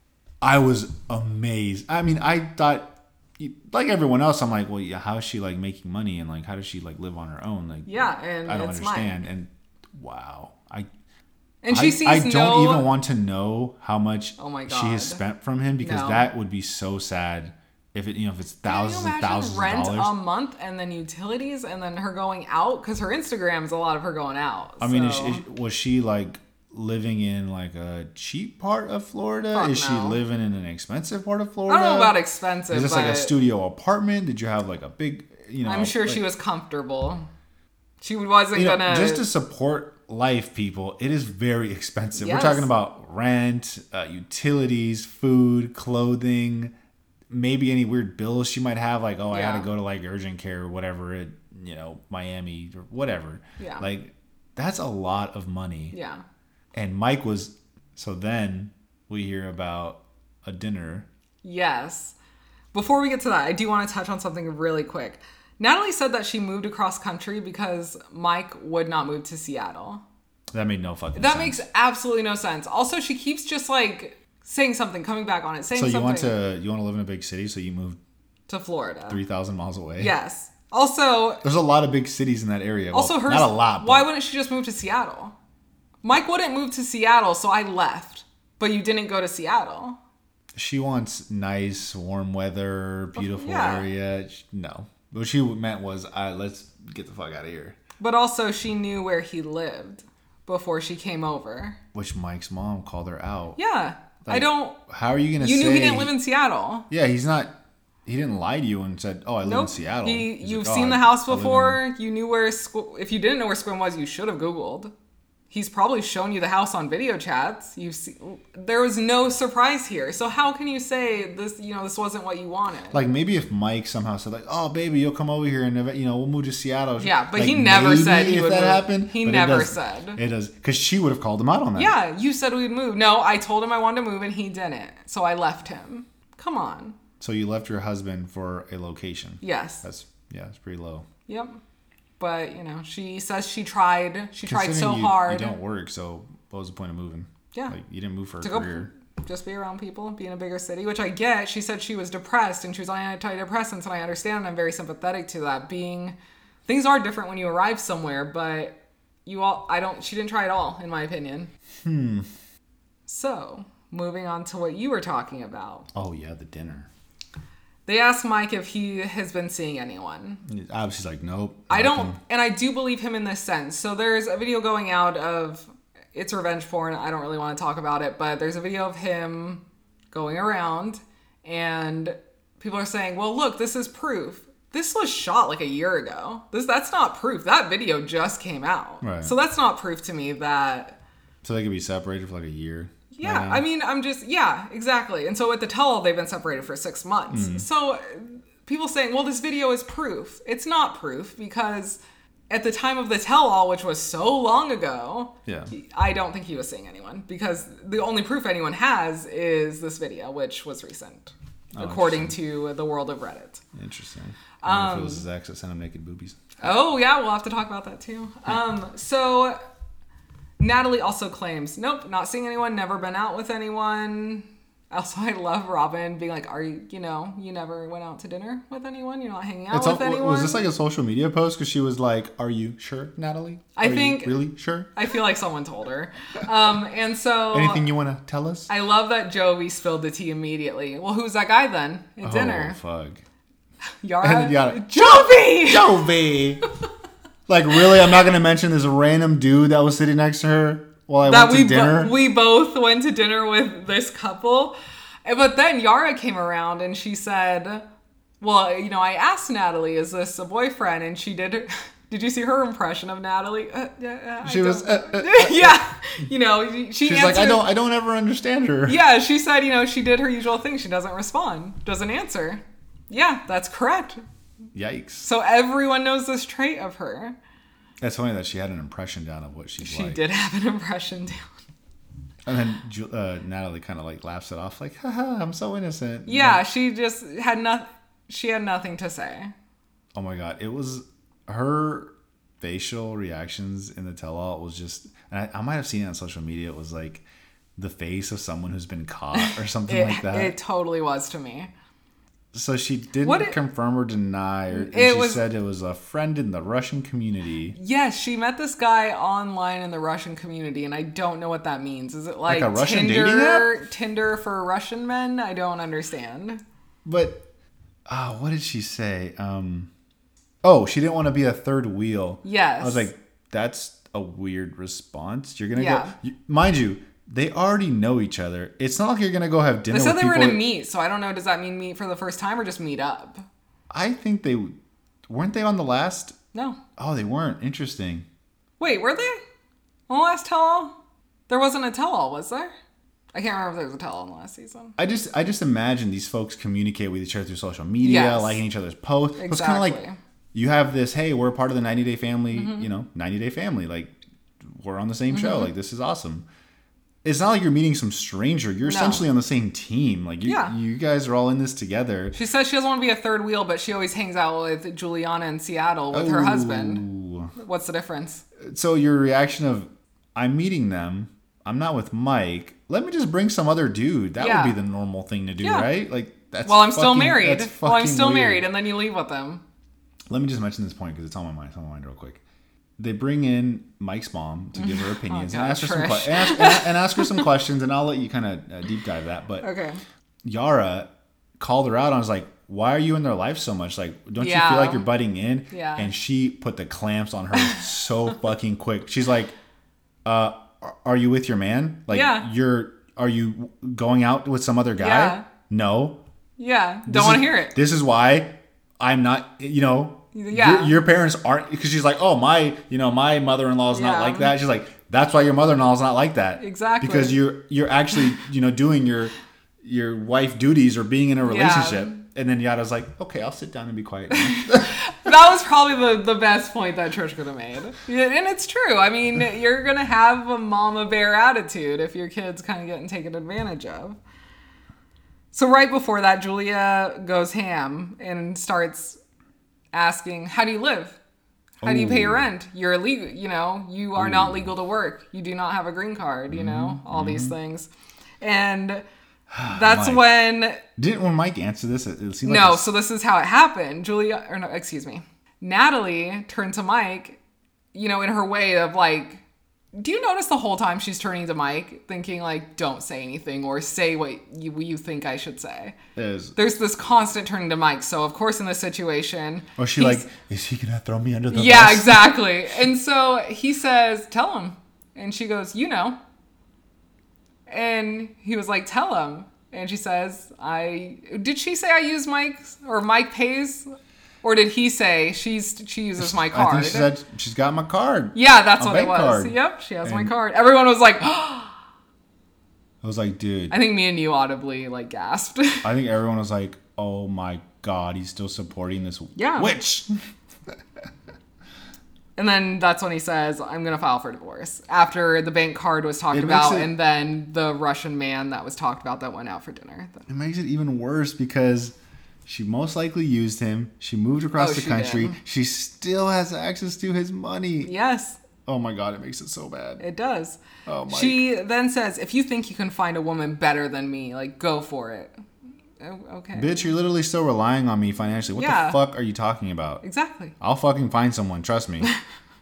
I was amazed. I mean, I thought, like everyone else, I'm like, well, yeah, how is she like making money and like how does she like live on her own? Like, yeah, and I don't it's understand. Mike. And wow, I And she I, sees I don't no even want to know how much Oh my she has God. spent from him because No. that would be so sad if it you know if it's Can you thousands and imagine thousands rent of dollars. a month and then utilities and then her going out because her Instagram is a lot of her going out. I mean, is so- she, was she like living in like a cheap part of Florida? Fuck is she no. living in an expensive part of I Florida? don't know about expensive. Is this like a but studio apartment? Did you have like a big, you know? I'm sure like, she was comfortable. She wasn't You know, gonna just to support life, people, it is very expensive. Yes. We're talking about rent, uh, utilities, food, clothing, maybe any weird bills she might have, like oh, I Yeah. had to go to like urgent care or whatever, it, you know, Miami or whatever. Yeah. Like that's a lot of money. yeah. And Mike was so then we hear about a dinner. Yes. Before we get to that, I do want to touch on something really quick. Natalie said that she moved across country because Mike would not move to Seattle. That made no fucking That sense. makes absolutely no sense. Also, she keeps just like saying something, coming back on it, saying So you something want to you want to live in a big city, so you moved to Florida. three thousand miles away. Yes. Also, There's a lot of big cities in that area. also well, her. not a lot. Why but wouldn't she just move to Seattle? Mike wouldn't move to Seattle, so I left. But you didn't go to Seattle. she wants nice, warm weather, beautiful Yeah. area. No, what she meant was, uh, let's get the fuck out of here. But also, she knew where he lived before she came over. Which Mike's mom called her out. Yeah. I Like, don't. How are you gonna? You say, knew he didn't live in Seattle. Yeah, he's not. he didn't lie to you and said, "Oh, I live Nope. in Seattle." He, He's you've like, seen "Oh, the I- house I live in-" before. You knew where. Squ- if you didn't know where Squim was, you should have Googled. He's probably shown you the house on video chats. You see, there was no surprise here. So how can you say this? You know, this wasn't what you wanted. Like maybe if Mike somehow said like, "Oh, baby, you'll come over here and you know we'll move to Seattle." Yeah, but like, he never maybe said he if would that move. happened. He but it never does- said. It does because she would have called him out on that. Yeah, you said we'd move. No, I told him I wanted to move and he didn't. So I left him. Come on. So you left your husband for a location. Yes. That's yeah, it's pretty low. Yep. But, you know, she says she tried. She tried so Considering you, hard. You don't work, so what was the point of moving? Yeah. Like you didn't move for a to go career. just be around people, be in a bigger city, which I get. She said she was depressed and she was on antidepressants, and I understand and I'm very sympathetic to that. Being things are different when you arrive somewhere, but you all I don't she didn't try at all, in my opinion. Hmm. So, moving on to what you were talking about. Oh yeah, the dinner. They asked Mike if he has been seeing anyone. Obviously, like nope. I don't, nothing. and I do believe him in this sense. So there's a video going out of, it's revenge porn. I don't really want to talk about it, but there's a video of him going around and people are saying, well, look, this is proof. This was shot like a year ago. This That's not proof. That video just came out. Right. So that's not proof to me that... So they could be separated for like a year. Yeah, right now? I mean, I'm just, yeah, exactly. And so at the tell-all, they've been separated for six months. Mm. So people saying, well, this video is proof. It's not proof because at the time of the tell-all, which was so long ago, Yeah. I don't think he was seeing anyone because the only proof anyone has is this video, which was recent, Oh, according to the world of Reddit. Interesting. I wonder if Um, it was his ex that sent him naked boobies. Oh, yeah, we'll have to talk about that too. Um, so Natalie also claims, nope, not seeing anyone, never been out with anyone. Also, I love Robin being like, are you, you know, you never went out to dinner with anyone? You're not hanging out It's with all, anyone? was this like a social media post? Because she was like, "Are you sure, Natalie? I Are you think- really sure. I feel like someone told her. Um, and so Anything you want to tell us?" I love that Joey spilled the tea immediately. Well, who's that guy then at dinner? Oh fuck. Yara? And Yara, Joey! Joey. Like really, I'm not gonna mention this random dude that was sitting next to her while I that went we to dinner. bo- we both went to dinner with this couple. But then Yara came around and she said, well, you know, I asked Natalie, is this a boyfriend? And she did. Did you see her impression of Natalie? Uh, yeah, I she was. don't- Uh, uh, yeah. You know, she she's answered, like, I don't. I don't ever understand her. Yeah, she said, you know, she did her usual thing. She doesn't respond, doesn't answer. Yeah, that's correct. Yikes. So everyone knows this trait of her. That's funny that she had an impression down of what she's She like. did have an impression down. And then Ju- uh, Natalie kind of like laughs it off, like, haha, I'm so innocent. Yeah, she just had nothing. She had nothing to say. Oh my god, it was her facial reactions in the tell-all was just, and I, I might have seen it on social media. It was like the face of someone who's been caught or something It, like that. it totally was to me. So she didn't What it- confirm or deny, or, and It she was- said it was a friend in the Russian community. Yes, she met this guy online in the Russian community, and I don't know what that means. Is it like, Like a Russian Tinder, dating Tinder for Russian men? I don't understand. But oh, what did she say? Um, oh, she didn't want to be a third wheel. Yes. I was like, that's a weird response. You're gonna Yeah. go, you, mind you, they already know each other. It's not like you're gonna go have dinner. They said with they were people. going to meet, so I don't know. Does that mean meet for the first time or just meet up? I think they weren't they on the last. No. Oh, they weren't. Interesting. Wait, were they? On the last tell-all? There wasn't a tell-all, was there? I can't remember if there was a tell-all in the last season. I just I just imagine these folks communicate with each other through social media, Yes. liking each other's posts. It's kind of Exactly. like you have this. Hey, we're part of the ninety Day Family. Mm-hmm. You know, ninety Day Family. Like we're on the same show. Like this is awesome. It's not like you're meeting some stranger. You're No. essentially on the same team. Like you, Yeah. you guys are all in this together. She says she doesn't want to be a third wheel, but she always hangs out with Juliana in Seattle with her husband. Ooh. What's the difference? So your reaction of I'm meeting them. I'm not with Mike. Let me just bring some other dude. That Yeah. would be the normal thing to do, Yeah. right? Like that's. Well, I'm still fucking- married. that's Well, I'm fucking still weird. married, and then you leave with them. Let me just mention this point because it's on my mind. It's on my mind real quick. They bring in Mike's mom to give her opinions Oh, and, God, ask her some Trish. que- and, ask, and, and ask her some questions, and I'll let you kind of uh, deep dive that. But Okay. Yara called her out and was like, "Why are you in their life so much? Like, don't you Yeah. feel like you're butting in?" Yeah. And she put the clamps on her so fucking quick. She's like, "Uh, are- are you with your man? Like, Yeah. you're are you going out with some other guy? Yeah. No." Yeah, This don't want is- to hear it. This is why I'm not, you know, Yeah. your, your parents aren't, because she's like, oh, my, you know, my mother-in-law is not Yeah. like that. She's like, that's why your mother-in-law is not like that. Exactly. Because you're you're actually, you know, doing your your wife duties or being in a relationship. Yeah. And then Yada's like, okay, I'll sit down and be quiet now. That was probably the, the best point that Trish could have made. Yeah, and it's true. I mean, you're going to have a mama bear attitude if your kid's kind of getting taken advantage of. So right before that, Julia goes ham and starts asking, how do you live? How do you pay your Ooh. rent? You're illegal, you know, you are not legal to work. You do not have a green card, you know, all these things. And that's Mike. when Didn't when Mike answer this, it, it seemed like no, a- so this is how it happened. Julia, or no, excuse me. Natalie turned to Mike, you know, in her way of like, do you notice the whole time she's turning to Mike, thinking like, don't say anything or say what you, you think I should say? is, There's this constant turning to Mike. So, of course, in this situation. or she he's- like, is he gonna throw me under the Yeah, bus? exactly. And so he says, tell him. And she goes, you know. And he was like, tell him. And she says, I... Did she say I use Mike's? Or Mike pays? Or did he say she's she uses my card? I think she said she's got my card. Yeah, that's a what it bank was. card. Yep, she has my And- card. Everyone was like, I I was like, dude. think me and you audibly like gasped. I think everyone was like, oh my god, he's still supporting this Yeah. witch. And then that's when he says, I'm going to file for divorce. After the bank card was talked It makes about it- and then the Russian man that was talked about that went out for dinner. It makes it even worse because she most likely used him. She moved across Oh, the she country. did. She still has access to his money. Yes, Oh my god, it makes it so bad. it does. Oh my. She then says, if you think you can find a woman better than me, like, go for it. Oh, okay. Bitch, you're literally still relying on me financially. What Yeah. the fuck are you talking about? Exactly. I'll fucking find someone, trust me.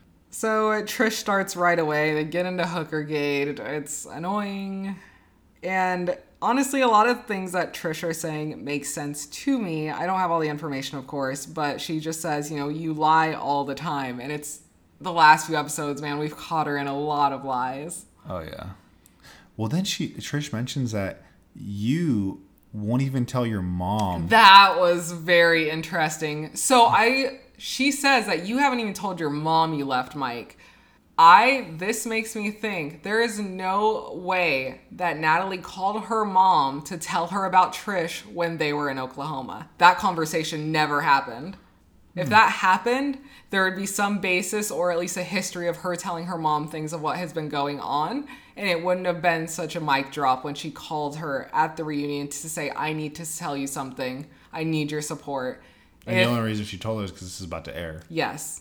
So uh, Trish starts right away. They get into Hookergate. It's annoying. And honestly, a lot of things that Trish are saying make sense to me. I don't have all the information, of course, but she just says, you know, you lie all the time. And it's the last few episodes, man, we've caught her in a lot of lies. Oh yeah. Well, then she Trish mentions that you won't even tell your mom. That was very interesting. So I, she says that you haven't even told your mom you left Mike. I, this makes me think there is no way that Natalie called her mom to tell her about Trish when they were in Oklahoma. That conversation never happened. If that happened, there would be some basis or at least a history of her telling her mom things of what has been going on. And it wouldn't have been such a mic drop when she called her at the reunion to say, I need to tell you something. I need your support. And If- the only reason she told her is because this is about to air. Yes.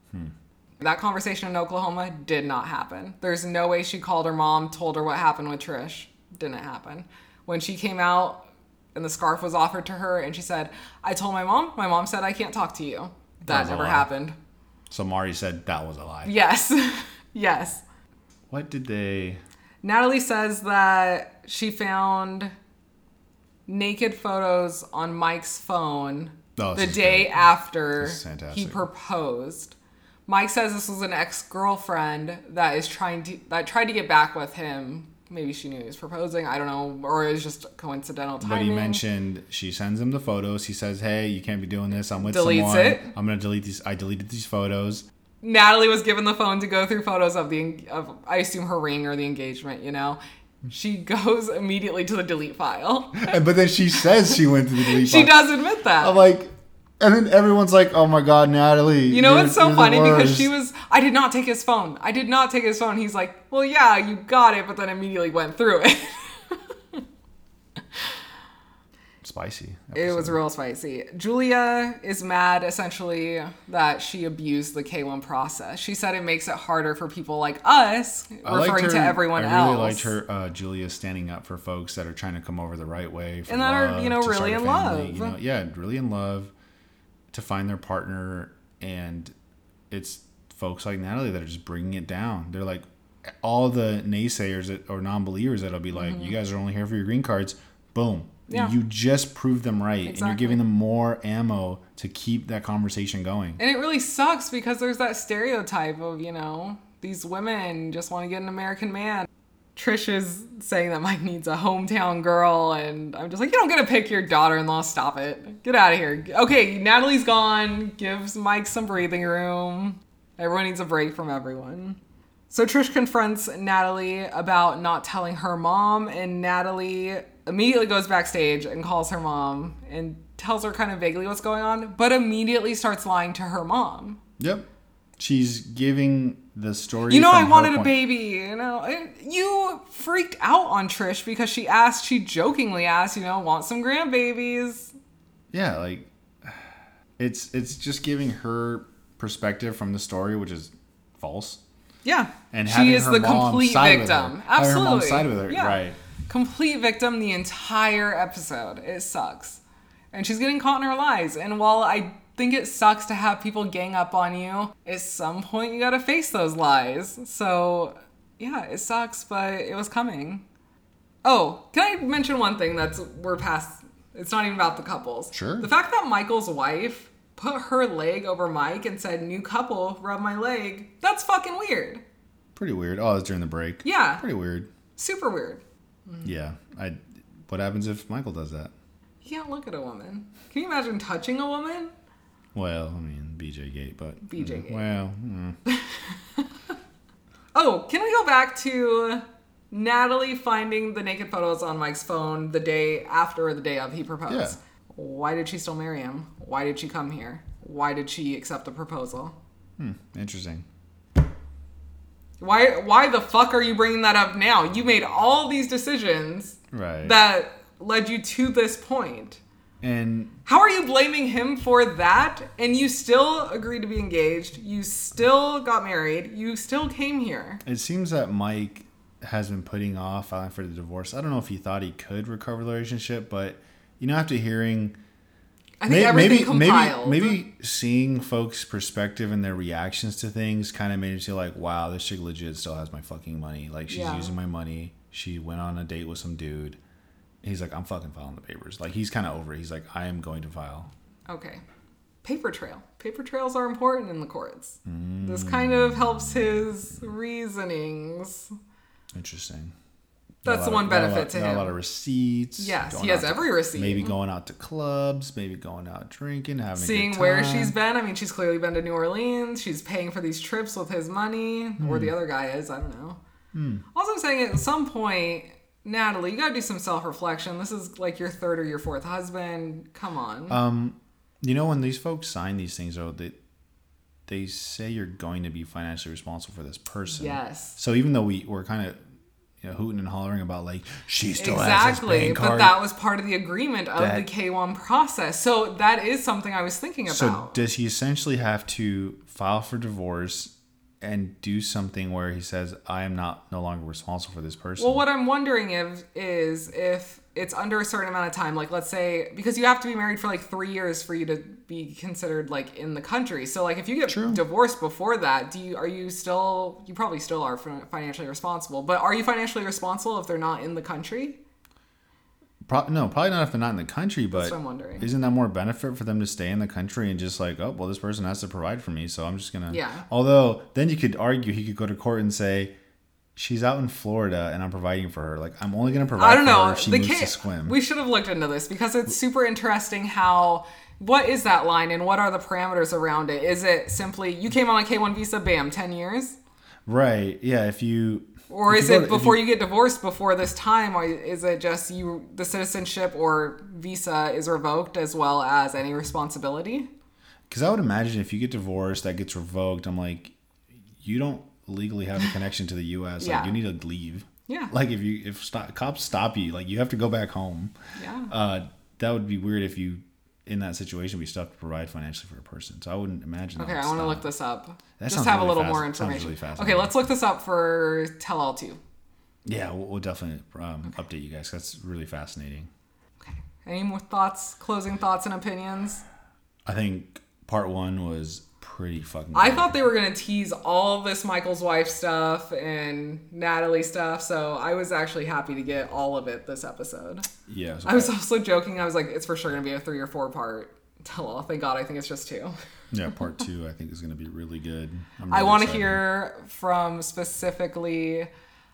That conversation in Oklahoma did not happen. There's no way she called her mom, told her what happened with Trish. Didn't happen. When she came out and the scarf was offered to her and she said, I told my mom, my mom said I can't talk to you. That That was a never lie. happened. So Mari said that was a lie. Yes. Yes. What did they... Natalie says that she found naked photos on Mike's phone Oh, the this is day good. after This is fantastic. he proposed. Mike says this was an ex-girlfriend that is trying to that tried to get back with him. Maybe she knew he was proposing. I don't know, or it was just coincidental timing. But he mentioned she sends him the photos. He says, "Hey, you can't be doing this. I'm with Deletes someone. it. I'm gonna delete these. I deleted these photos." Natalie was given the phone to go through photos of the of I assume her ring or the engagement. You know, she goes immediately to the delete file. And- but then she says she went to the delete. She file. does admit that. I'm like, and then everyone's like, "Oh my god, Natalie!" You know, you're- it's so you're the funny because worst." she was, I did not take his phone. I did not take his phone. He's like, well, yeah, you got it, but then immediately went through it. spicy. It was episode. real spicy. Julia is mad, essentially, that she abused the K one process. She said it makes it harder for people like us, I liked referring her- to everyone I really else. liked her, uh, Julia, standing up for folks that are trying to come over the right way for And that are, love, you know, to start really a in family, love. You know, yeah, really in love, to find their partner, and it's folks like Natalie that are just bringing it down. They're like all the naysayers that, or non-believers that'll be like, "You guys are only here for your green cards." Boom. Mm-hmm. Yeah. You just proved them right, and you're Exactly. giving them more ammo to keep that conversation going. And it really sucks because there's that stereotype of, you know, these women just want to get an American man. Trish is saying that Mike needs a hometown girl, and I'm just like, you don't get to pick your daughter-in-law. Stop it. Get out of here. Okay, Natalie's gone. Gives Mike some breathing room. Everyone needs a break from everyone. So Trish confronts Natalie about not telling her mom, and Natalie immediately goes backstage and calls her mom and tells her kind of vaguely what's going on, but immediately starts lying to her mom. Yep. She's giving the story. You know, from I wanted her a baby. You know, and you freaked out on Trish because she asked, she jokingly asked, you know, want some grandbabies. Yeah, like it's it's just giving her perspective from the story, which is false. Yeah, and she is her the mom complete side victim. With her. Having Absolutely, her mom side with her. Yeah. Right. Complete victim the entire episode. It sucks, and she's getting caught in her lies. And while I think it sucks to have people gang up on you, at some point you gotta face those lies. So yeah, it sucks, but it was coming. Oh, can I mention one thing that's we're past? It's not even about the couples. Sure. The fact that Michael's wife put her leg over Mike and said, "New couple, rub my leg." That's fucking weird. Pretty weird. Oh, it was during the break. Yeah. Pretty weird. Super weird. Yeah. I. What happens if Michael does that? You can't look at a woman. Can you imagine touching a woman? Well, I mean, B J Gate, but... B J Gate. Well... Mm. Oh, can we go back to Natalie finding the naked photos on Mike's phone the day after or the day of he proposed? Yeah. Why did she still marry him? Why did she come here? Why did she accept the proposal? Hmm. Interesting. Why why the fuck are you bringing that up now? You made all these decisions Right. that led you to this point. And How are you blaming him for that? And you still agreed to be engaged. You still got married. You still came here. it seems that Mike has been putting off filing for the divorce. I don't know if he thought he could recover the relationship, but you know, after hearing... I think Maybe, everything maybe, compiled. maybe, maybe seeing folks' perspective and their reactions to things kind of made it feel like, wow, this chick legit still has my fucking money. Like, she's Yeah. using my money. She went on a date with some dude. He's like, I'm fucking filing the papers. Like, he's kind of over it. He's like, I am going to file. Okay. Paper trail. Paper trails are important in the courts. Mm. This kind of helps his reasonings. Interesting. That's Got a the lot one of- got a benefit lot- to got him. A lot of receipts. Yes, going he has out to- every receipt. Maybe going out to clubs. Maybe going out drinking, having Seeing a good where time. she's been. I mean, she's clearly been to New Orleans. She's paying for these trips with his money. Or the other guy is. I don't know. Hmm. Also, I'm saying at some point, Natalie, you gotta do some self-reflection. This is like your third or your fourth husband. Come on. Um, you know, when these folks sign these things, though, they they say you're going to be financially responsible for this person. Yes. So even though we we're kind of, you know, hooting and hollering about like she still has Exactly, this bank but card. that was part of the agreement of That- the K one process. So that is something I was thinking about. So does he essentially have to file for divorce and do something where he says, I am not no longer responsible for this person? Well, what I'm wondering if is if it's under a certain amount of time, like let's say, because you have to be married for like three years for you to be considered like in the country. So like if you get True. divorced before that, do you are you still you probably still are financially responsible, but are you financially responsible if they're not in the country? Pro- no, probably not if they're not in the country, but That's what I'm wondering. isn't that more benefit for them to stay in the country and just like, oh, well, this person has to provide for me, so I'm just gonna. Yeah. Although then you could argue he could go to court and say, she's out in Florida and I'm providing for her. Like I'm only gonna provide I don't for know. her if she The moves K- to Sequim. We should have looked into this because it's super interesting how what is that line and what are the parameters around it? Is it simply you came on a K one visa, bam, ten years? Right. Yeah. If you. Or if is you go it to- if before you, get divorced before this time, or is it just you the citizenship or visa is revoked as well as any responsibility? Because I would imagine if you get divorced, that gets revoked. I'm like, you don't legally have a connection to the U S. Yeah. Like you need to leave. Yeah. Like if you if stop, cops stop you, like you have to go back home. Yeah. Uh, that would be weird if you, in that situation, we still have to provide financially for a person. So I wouldn't imagine. Okay, that I would want to stop. look this up. That Just sounds have a really little fast- more sounds information. really okay, fascinating. let's look this up for Tell All Two. Yeah, we'll, we'll definitely um, update you guys. That's really fascinating. Okay. Any more thoughts, closing thoughts and opinions? I think part one was pretty fucking. I good. thought they were going to tease all this Michael's wife stuff and Natalie stuff, so I was actually happy to get all of it this episode. Yeah. So I was also joking. I was like, it's for sure going to be a three or four part tell all. Thank God, I think it's just two. Yeah, part two I think is going to be really good. I'm I really want to excited. hear from specifically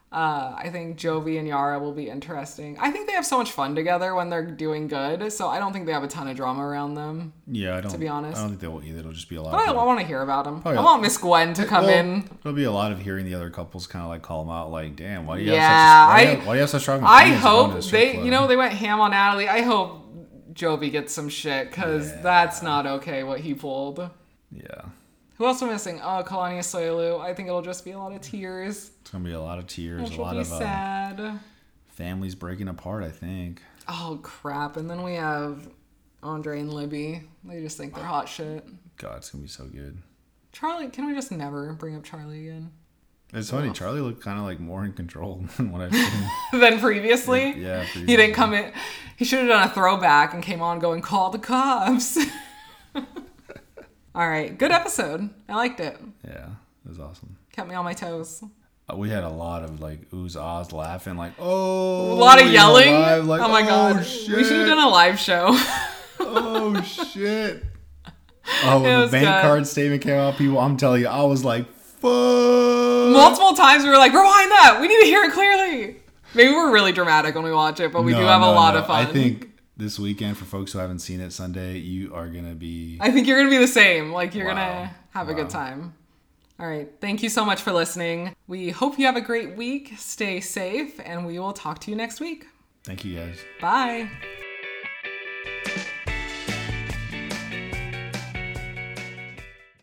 Uh, I think Jovi and Yara will be interesting. I think they have so much fun together when they're doing good, so I don't think they have a ton of drama around them. Yeah, I don't. To be honest, I don't think they will either. It'll just be a lot. But of I, I want to hear about them. Probably I want Miss Gwen to come well, in. There'll be a lot of hearing the other couples kind of like call them out, like, "Damn, why do you Yeah, have such? A, why, I, do you have, why do you have such strong I opinions of going to hope the strip they, club?" you know, they went ham on Natalie. I hope Jovi gets some shit because Yeah. that's not okay what he pulled. Yeah. Who else am I missing? Oh, Kalani Soylu. I think it'll just be a lot of tears. It's gonna be a lot of tears, Which a lot will be of uh, sad. families breaking apart. I think. Oh crap! And then we have Andre and Libby. They just think they're hot shit. God, it's gonna be so good. Charlie, can we just never bring up Charlie again? It's funny. Charlie looked kind of like more in control than what I've seen. Than previously? Yeah. Previously. He didn't come in. He should have done a throwback and came on going, call the cops. All right. Good episode. I liked it. Yeah. It was awesome. Kept me on my toes. Uh, we had a lot of like oohs, ahs, laughing, like, oh. A lot of yelling. Live, like, oh my God. Shit. We should have done a live show. Oh, shit. Oh, when It the was bank good. card statement came out, people, I'm telling you, I was like, fuck. Multiple times we were like, rewind that. We need to hear it clearly. Maybe we're really dramatic when we watch it, but we No, do have no, a lot no. of fun. I think this weekend, for folks who haven't seen it Sunday, you are going to be... I think you're going to be the same. Like, you're Wow. going to have a Wow. good time. All right. Thank you so much for listening. We hope you have a great week. Stay safe, and we will talk to you next week. Thank you, guys. Bye.